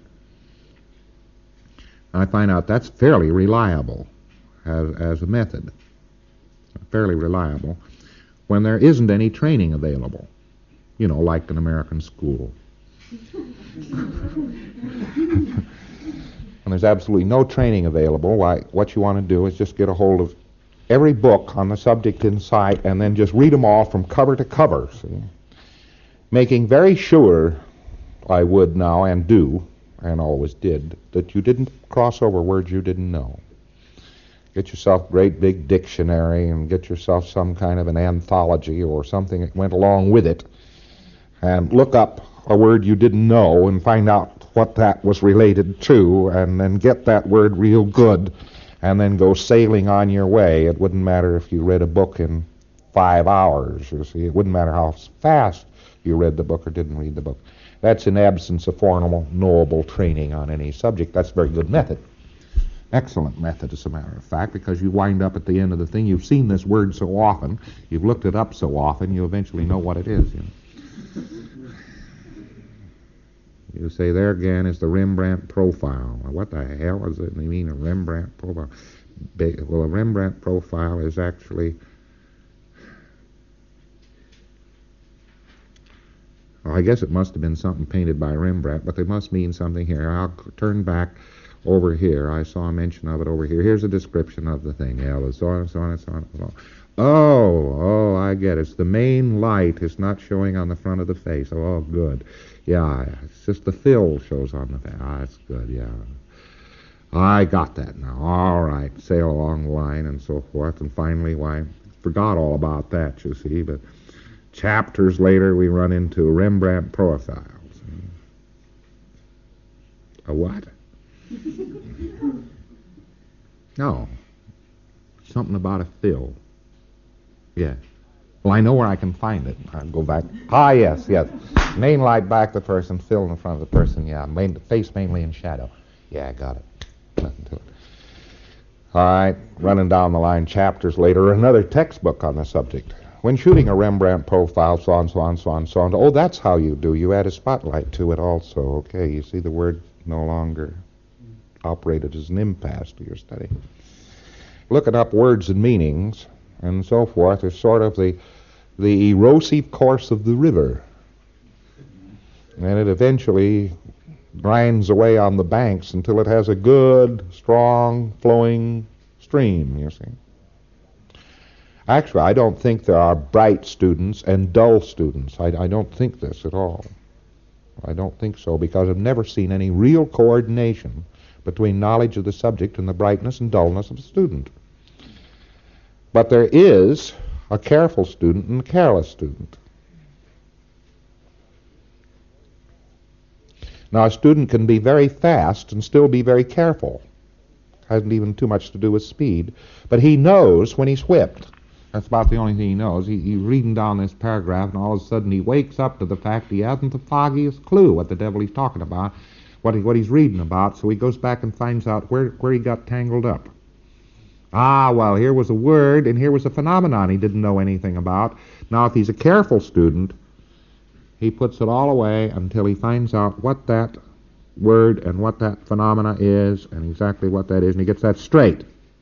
I find out that's fairly reliable as, as a method, fairly reliable, when there isn't any training available, you know, like an American school. When there's absolutely no training available, why, what you want to do is just get a hold of every book on the subject in sight and then just read them all from cover to cover, see? Making very sure, I would now and do, and always did, that you didn't cross over words you didn't know. Get yourself a great big dictionary and get yourself some kind of an anthology or something that went along with it, and look up a word you didn't know and find out what that was related to, and then get that word real good, and then go sailing on your way. It wouldn't matter if you read a book in five hours, you see. It wouldn't matter how fast you read the book or didn't read the book. That's in absence of formal, knowable training on any subject. That's a very good method. Excellent method, as a matter of fact, because you wind up at the end of the thing. You've seen this word so often, you've looked it up so often, you eventually know what it is. You know? You say, there again is the Rembrandt profile. What the hell does it mean, a Rembrandt profile? Well, a Rembrandt profile is actually, well, I guess it must have been something painted by Rembrandt, but they must mean something here. I'll turn back over here. I saw a mention of it over here. Here's a description of the thing. Yeah, and so on and so on and so on and so on. Oh, oh, I get it. It's the main light is not showing on the front of the face. Oh, good. Yeah, it's just the fill shows on the face. Ah, that's good, yeah. I got that now. All right, sail along the line and so forth. And finally, why, forgot all about that, you see. But chapters later, we run into Rembrandt profiles. A what? No. Something about a fill. Yeah. Well, I know where I can find it. I'll go back. Ah, yes, yes. Main light back the person, fill in front of the person, yeah. Main, face mainly in shadow. Yeah, I got it. Nothing to it. All right, running down the line, chapters later, another textbook on the subject. When shooting a Rembrandt profile, so on, so on, so on, so on. Oh, that's how you do. You add a spotlight to it also. Okay, you see the word no longer operated as an impasse to your study. Looking up words and meanings and so forth is sort of the the erosive course of the river. And it eventually grinds away on the banks until it has a good, strong, flowing stream, you see. Actually, I don't think there are bright students and dull students. I, I don't think this at all. I don't think so, because I've never seen any real coordination between knowledge of the subject and the brightness and dullness of a student. But there is a careful student and a careless student. Now, a student can be very fast and still be very careful. Hasn't even too much to do with speed. But he knows when he's whipped. That's about the only thing he knows. He, he's reading down this paragraph, and all of a sudden he wakes up to the fact he hasn't the foggiest clue what the devil he's talking about, what, he, what he's reading about, so he goes back and finds out where, where he got tangled up. Ah, well, here was a word, and here was a phenomenon he didn't know anything about. Now, if he's a careful student, he puts it all away until he finds out what that word and what that phenomena is and exactly what that is, and he gets that straight.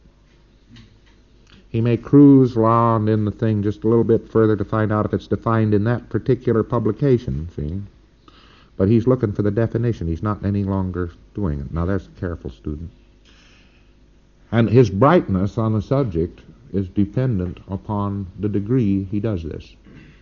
He may cruise around in the thing just a little bit further to find out if it's defined in that particular publication, see? But he's looking for the definition. He's not any longer doing it. Now, that's a careful student. And his brightness on the subject is dependent upon the degree he does this.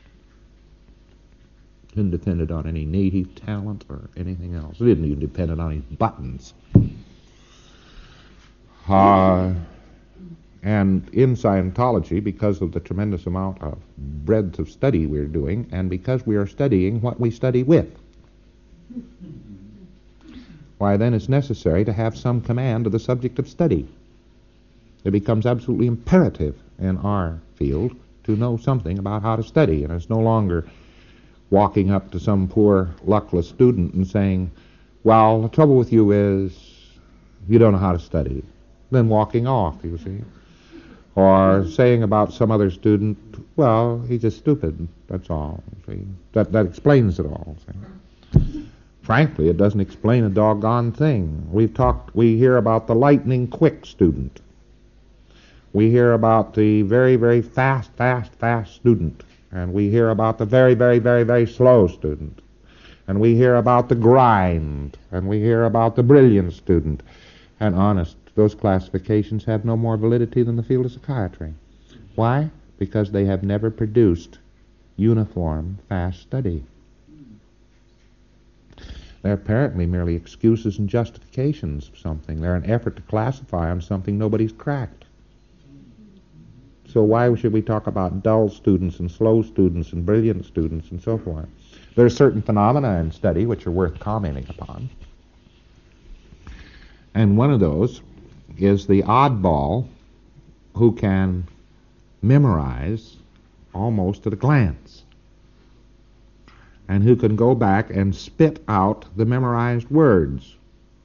Isn't dependent on any native talent or anything else. It isn't even dependent on his buttons. Uh, And in Scientology, because of the tremendous amount of breadth of study we're doing, and because we are studying what we study with, why then it's necessary to have some command of the subject of study. It becomes absolutely imperative in our field to know something about how to study, and it's no longer walking up to some poor luckless student and saying, well, the trouble with you is you don't know how to study, then walking off, you see. Or saying about some other student, well, he's just stupid, that's all. See? That, that explains it all. See? Frankly, it doesn't explain a doggone thing. We've talked, we hear about the lightning quick student. We hear about the very, very fast, fast, fast student. And we hear about the very, very, very, very slow student. And we hear about the grind. And we hear about the brilliant student. And honest, those classifications have no more validity than the field of psychiatry. Why? Because they have never produced uniform, fast study. They're apparently merely excuses and justifications of something. They're an effort to classify on something nobody's cracked. So why should we talk about dull students and slow students and brilliant students and so forth? There are certain phenomena in study which are worth commenting upon. And one of those is the oddball who can memorize almost at a glance, and who can go back and spit out the memorized words.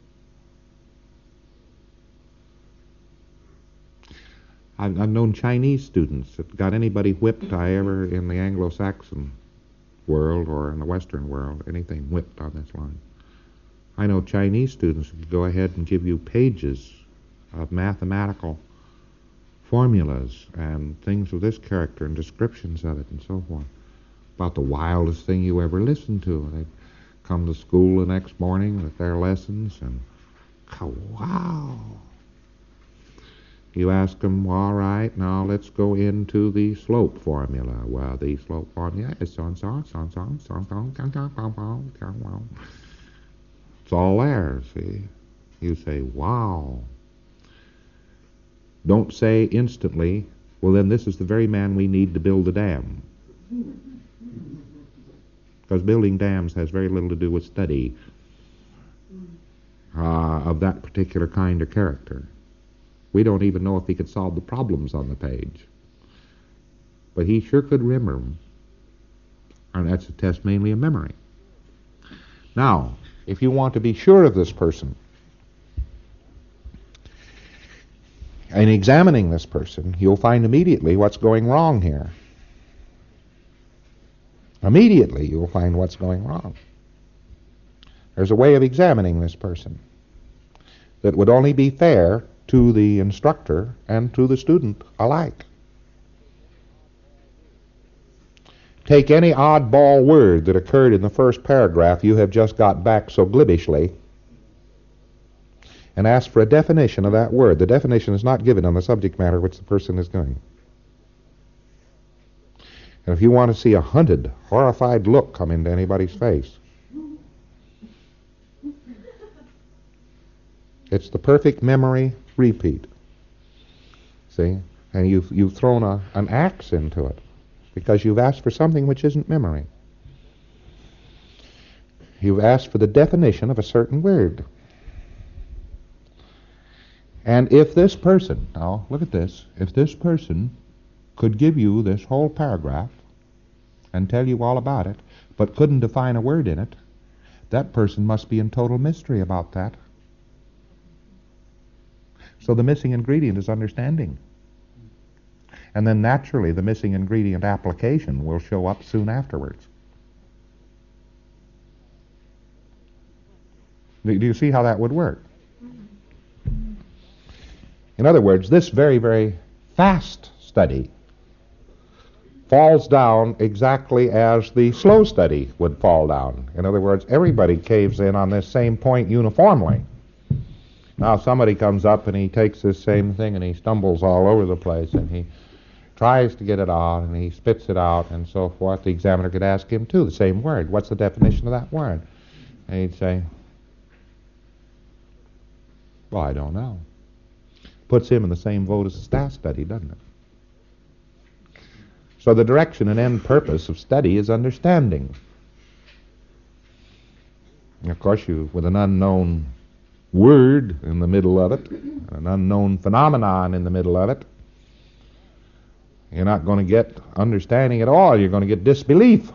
I've, I've known Chinese students that got anybody whipped I ever in the Anglo-Saxon world or in the Western world, anything whipped on this line. I know Chinese students who could go ahead and give you pages of mathematical formulas and things of this character and descriptions of it and so forth. About the wildest thing you ever listened to. They'd come to school the next morning with their lessons and, wow. You ask them, all right, now let's go into the slope formula. Well, the slope formula is so and so, so and so, so and so. It's all there, see. You say, wow. Don't say instantly, well, then this is the very man we need to build the dam. Because building dams has very little to do with study uh, of that particular kind or character. We don't even know if he could solve the problems on the page. But he sure could remember them. And that's a test mainly of memory. Now, if you want to be sure of this person, in examining this person, you'll find immediately what's going wrong here. Immediately you'll find what's going wrong. There's a way of examining this person that would only be fair to the instructor and to the student alike. Take any oddball word that occurred in the first paragraph you have just got back so glibbishly and ask for a definition of that word. The definition is not given on the subject matter which the person is doing. And if you want to see a hunted, horrified look come into anybody's face, it's the perfect memory repeat. See? And you've, you've thrown a, an axe into it because you've asked for something which isn't memory. You've asked for the definition of a certain word. And if this person, now look at this, if this person could give you this whole paragraph and tell you all about it, but couldn't define a word in it, that person must be in total mystery about that. So the missing ingredient is understanding. And then naturally the missing ingredient application will show up soon afterwards. Do you see how that would work? In other words, this very, very fast study falls down exactly as the slow study would fall down. In other words, everybody caves in on this same point uniformly. Now somebody comes up and he takes this same thing and he stumbles all over the place and he tries to get it out and he spits it out and so forth. The examiner could ask him too, the same word. What's the definition of that word? And he'd say, well, I don't know. puts him in the same vote as the staff study, doesn't it? So the direction and end purpose of study is understanding. And of course, you, with an unknown word in the middle of it, an unknown phenomenon in the middle of it, you're not going to get understanding at all. You're going to get disbelief,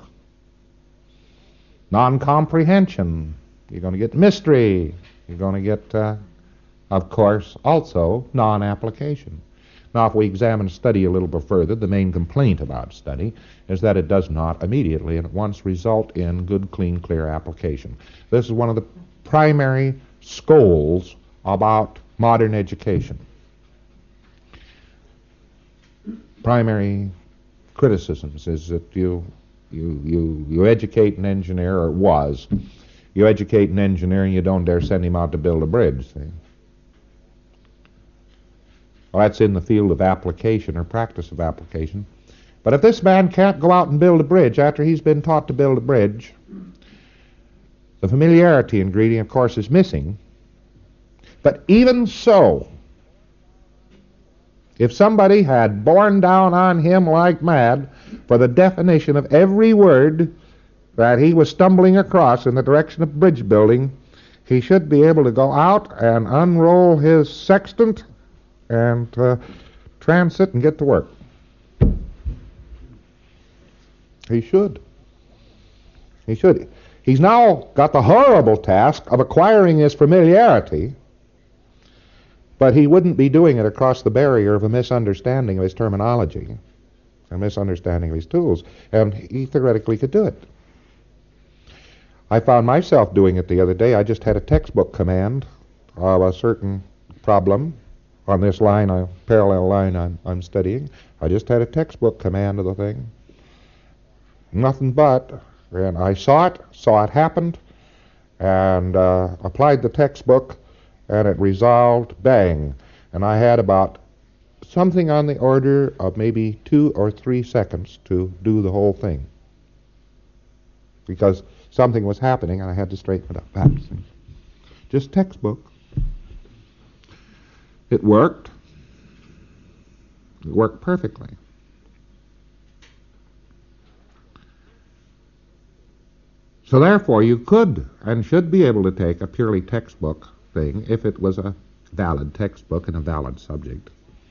non-comprehension. You're going to get mystery. You're going to get, uh, of course, also non-application. Now, if we examine study a little bit further, the main complaint about study is that it does not immediately and at once result in good, clean, clear application. This is one of the primary scolds about modern education. Primary criticisms is that you you you you educate an engineer, or was, you educate an engineer and you don't dare send him out to build a bridge. See? Well, that's in the field of application or practice of application. But if this man can't go out and build a bridge after he's been taught to build a bridge, the familiarity ingredient, of course, is missing. But even so, if somebody had borne down on him like mad for the definition of every word that he was stumbling across in the direction of bridge building, he should be able to go out and unroll his sextant and uh, transit and get to work. He should. He should. He's now got the horrible task of acquiring his familiarity, but he wouldn't be doing it across the barrier of a misunderstanding of his terminology, a misunderstanding of his tools, and he theoretically could do it. I found myself doing it the other day. I just had a textbook command of a certain problem on this line, a parallel line I'm, I'm studying. I just had a textbook command of the thing. Nothing but, and I saw it, saw it happened, and uh, applied the textbook, and it resolved, bang. And I had about something on the order of maybe two or three seconds to do the whole thing, because something was happening and I had to straighten it up. That's just textbook. It worked. It worked perfectly. So therefore, you could and should be able to take a purely textbook thing, if it was a valid textbook and a valid subject,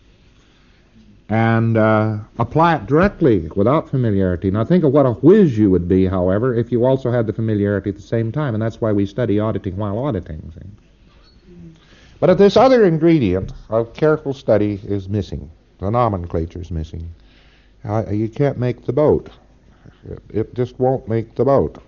and uh, apply it directly without familiarity. Now think of what a whiz you would be, however, if you also had the familiarity at the same time, and that's why we study auditing while auditing. See? But if this other ingredient of careful study is missing, the nomenclature is missing, uh, you can't make the boat. It, it just won't make the boat.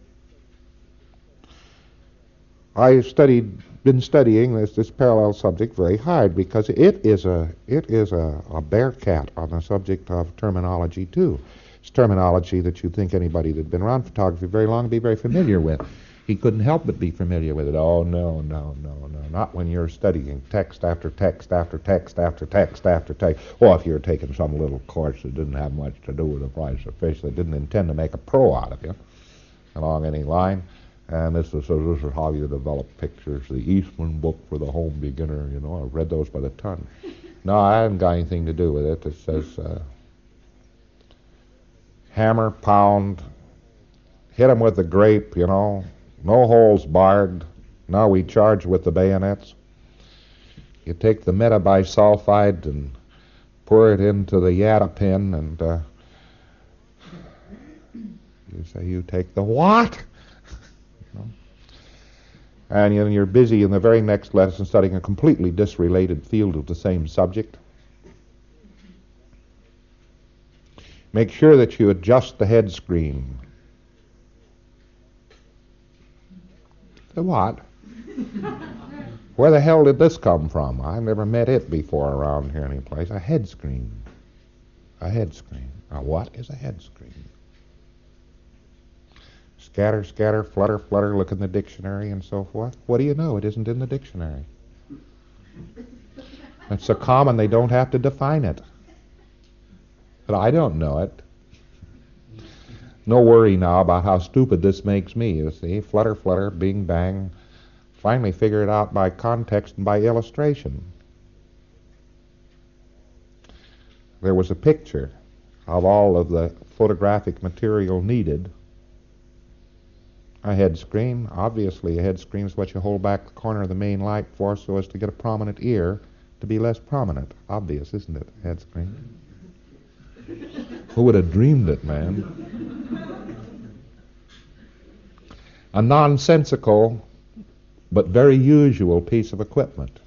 I studied, been studying this, this parallel subject very hard, because it is a it is a, a bear cat on the subject of terminology too. It's terminology that you'd think anybody that'd been around photography very long would be very familiar with. He couldn't help but be familiar with it. Oh no, no, no, no, not when you're studying text after text after text after text after text. Well, if you're taking some little course that didn't have much to do with the price of fish, that didn't intend to make a pro out of you along any line. And this is, so this is how you develop pictures. The Eastman book for the home beginner, you know, I've read those by the ton. No, I haven't got anything to do with it. It says uh, hammer, pound, hit 'em with the grape, you know, no holes barred. Now we charge with the bayonets. You take the metabisulfide and pour it into the yada pin, and uh, you say you take the what? And you're busy in the very next lesson studying a completely disrelated field of the same subject. Make sure that you adjust the head screen. The what? Where the hell did this come from? I've never met it before around here anyplace. A head screen. A head screen. Now what is a head screen? Scatter, scatter, flutter, flutter, look in the dictionary and so forth. What do you know? It isn't in the dictionary. It's so common they don't have to define it. But I don't know it. No worry now about how stupid this makes me, you see. Flutter, flutter, bing, bang. Finally figure it out by context and by illustration. there was a picture of all of the photographic material needed. A head screen, obviously a head screen is what you hold back the corner of the main light for so as to get a prominent ear to be less prominent. Obvious, isn't it, head screen? Who would have dreamed it, man? A nonsensical but very usual piece of equipment.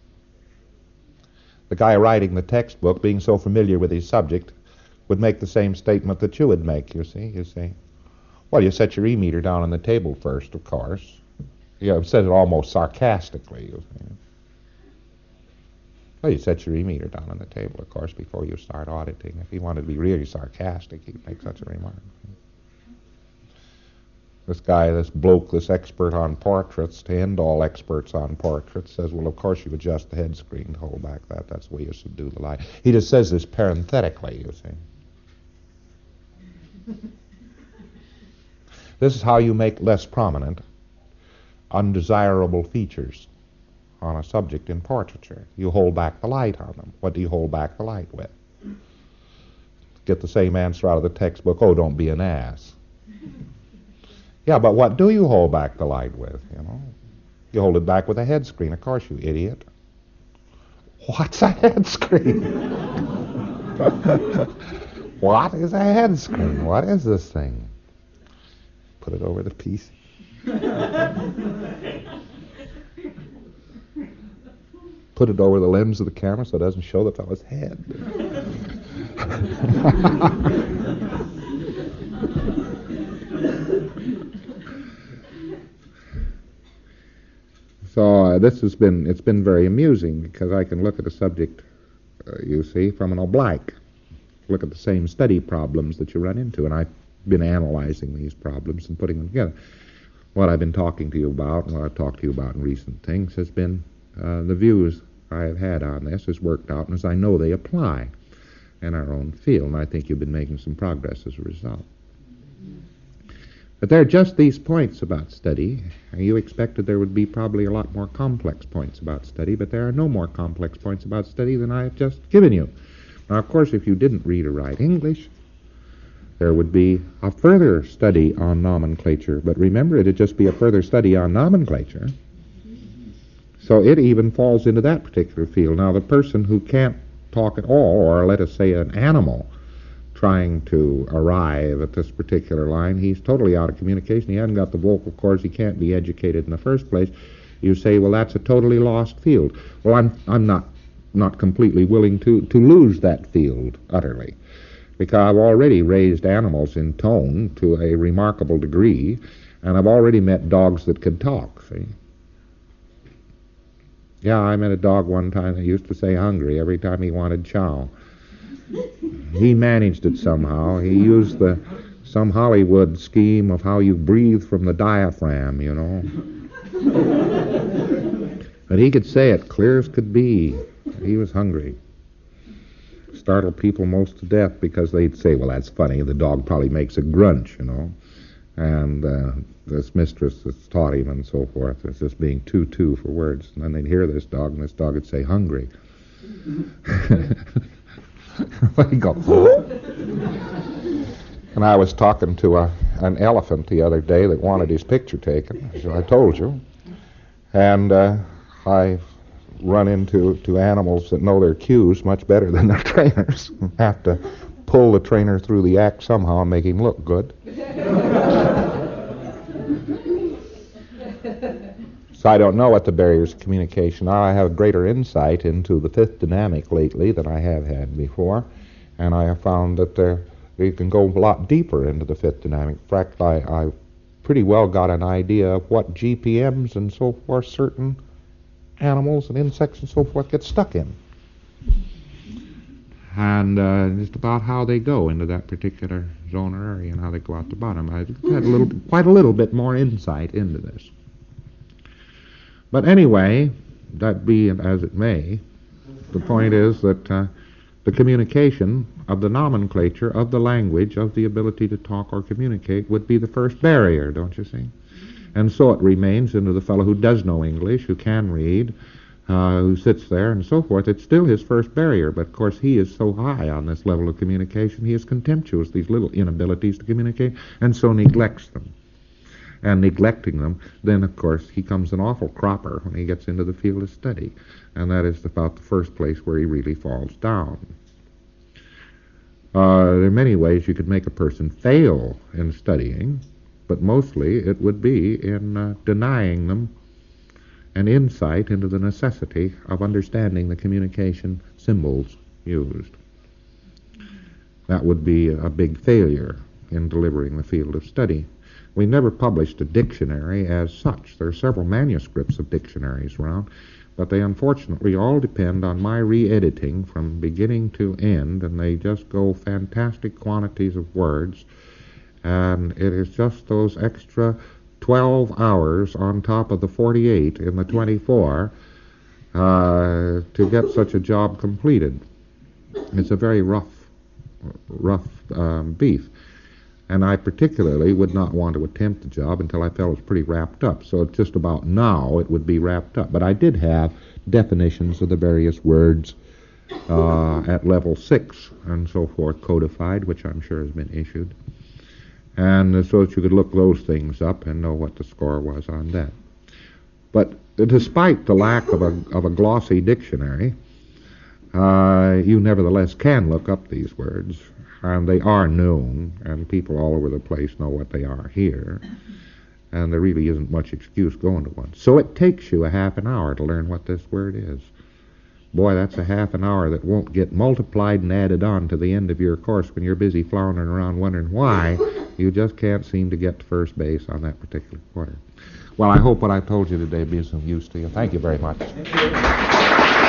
The guy writing the textbook, being so familiar with his subject, would make the same statement that you would make, you see. You see, well, you set your E-meter down on the table first, of course. You know, said it almost sarcastically, you see. Well, you set your E-meter down on the table, of course, before you start auditing. If he wanted to be really sarcastic, he'd make such a remark. This guy, this bloke, this expert on portraits, to end all experts on portraits, says, well, of course you adjust the head screen to hold back that. That's the way you should do the light. He just says this parenthetically, you see. This is how you make less prominent undesirable features on a subject in portraiture. You hold back the light on them. What do you hold back the light with? Get the same answer out of the textbook, oh, don't be an ass. Yeah, but what do you hold back the light with, you know? You hold it back with a head screen, of course, you idiot. What's a head screen? What is a head screen? What is this thing? Put it over the P C. Put it over the lens of the camera so it doesn't show the fellow's head. So uh, this has been, it's been very amusing because I can look at a subject, uh, you see, from an oblique. Look at the same study problems that you run into, and I've been analyzing these problems and putting them together. What I've been talking to you about, and what I've talked to you about in recent things, has been uh, the views I have had on this has worked out, and as I know they apply in our own field, and I think you've been making some progress as a result. But there are just these points about study. You expected there would be probably a lot more complex points about study, but there are no more complex points about study than I have just given you. Now, of course, if you didn't read or write English, there would be a further study on nomenclature. But remember, it would just be a further study on nomenclature. So it even falls into that particular field. Now, the person who can't talk at all, or let us say an animal, trying to arrive at this particular line, he's totally out of communication. He hasn't got the vocal cords. He can't be educated in the first place. You say, well, that's a totally lost field. Well, I'm I'm not not completely willing to, to lose that field utterly, because I've already raised animals in tone to a remarkable degree, and I've already met dogs that could talk, see? Yeah, I met a dog one time that used to say hungry every time he wanted chow. He managed it somehow. He used the some Hollywood scheme of how you breathe from the diaphragm, you know. But he could say it clear as could be. He was hungry. Startled people most to death because they'd say, well, that's funny. The dog probably makes a grunch, you know. And uh, this mistress has taught him and so forth. It's just being too-too for words. And then they'd hear this dog, and this dog would say, hungry. They go, and I was talking to a, an elephant the other day that wanted his picture taken, as I told you. And uh, I run into to animals that know their cues much better than their trainers. Have to pull the trainer through the act somehow and make him look good. So I don't know what the barriers of communication are. I have greater insight into the fifth dynamic lately than I have had before, and I have found that there, you can go a lot deeper into the fifth dynamic. In fact, I, I pretty well got an idea of what G P Ms and so forth, certain animals and insects and so forth get stuck in, and uh, just about how they go into that particular zone or area and how they go out the bottom. I had a little, quite a little bit more insight into this. But anyway, that be as it may, the point is that uh, the communication of the nomenclature of the language, of the ability to talk or communicate, would be the first barrier, don't you see? And so it remains into the fellow who does know English, who can read, uh, who sits there and so forth. It's still his first barrier, but of course he is so high on this level of communication, he is contemptuous, these little inabilities to communicate, and so neglects them. And neglecting them, then of course he becomes an awful cropper when he gets into the field of study. And that is about the first place where he really falls down. Uh, there are many ways you could make a person fail in studying, but mostly it would be in uh, denying them an insight into the necessity of understanding the communication symbols used. That would be a big failure in delivering the field of study. We never published a dictionary as such. There are several manuscripts of dictionaries around, but they unfortunately all depend on my re-editing from beginning to end, and they just go fantastic quantities of words, and it is just those extra twelve hours on top of the forty-eight in the twenty-four uh, to get such a job completed. It's a very rough, rough um, beef. And I particularly would not want to attempt the job until I felt it was pretty wrapped up. So it's just about now it would be wrapped up. But I did have definitions of the various words uh, at level six and so forth codified, which I'm sure has been issued. And uh, so that you could look those things up and know what the score was on that. But uh, despite the lack of a, of a glossy dictionary, uh, you nevertheless can look up these words. And they are known, and people all over the place know what they are here. And there really isn't much excuse going to one. So it takes you a half an hour to learn what this word is. Boy, that's a half an hour that won't get multiplied and added on to the end of your course when you're busy floundering around wondering why you just can't seem to get to first base on that particular quarter. Well, I hope what I told you today be of some use to you. Thank you very much. Thank you.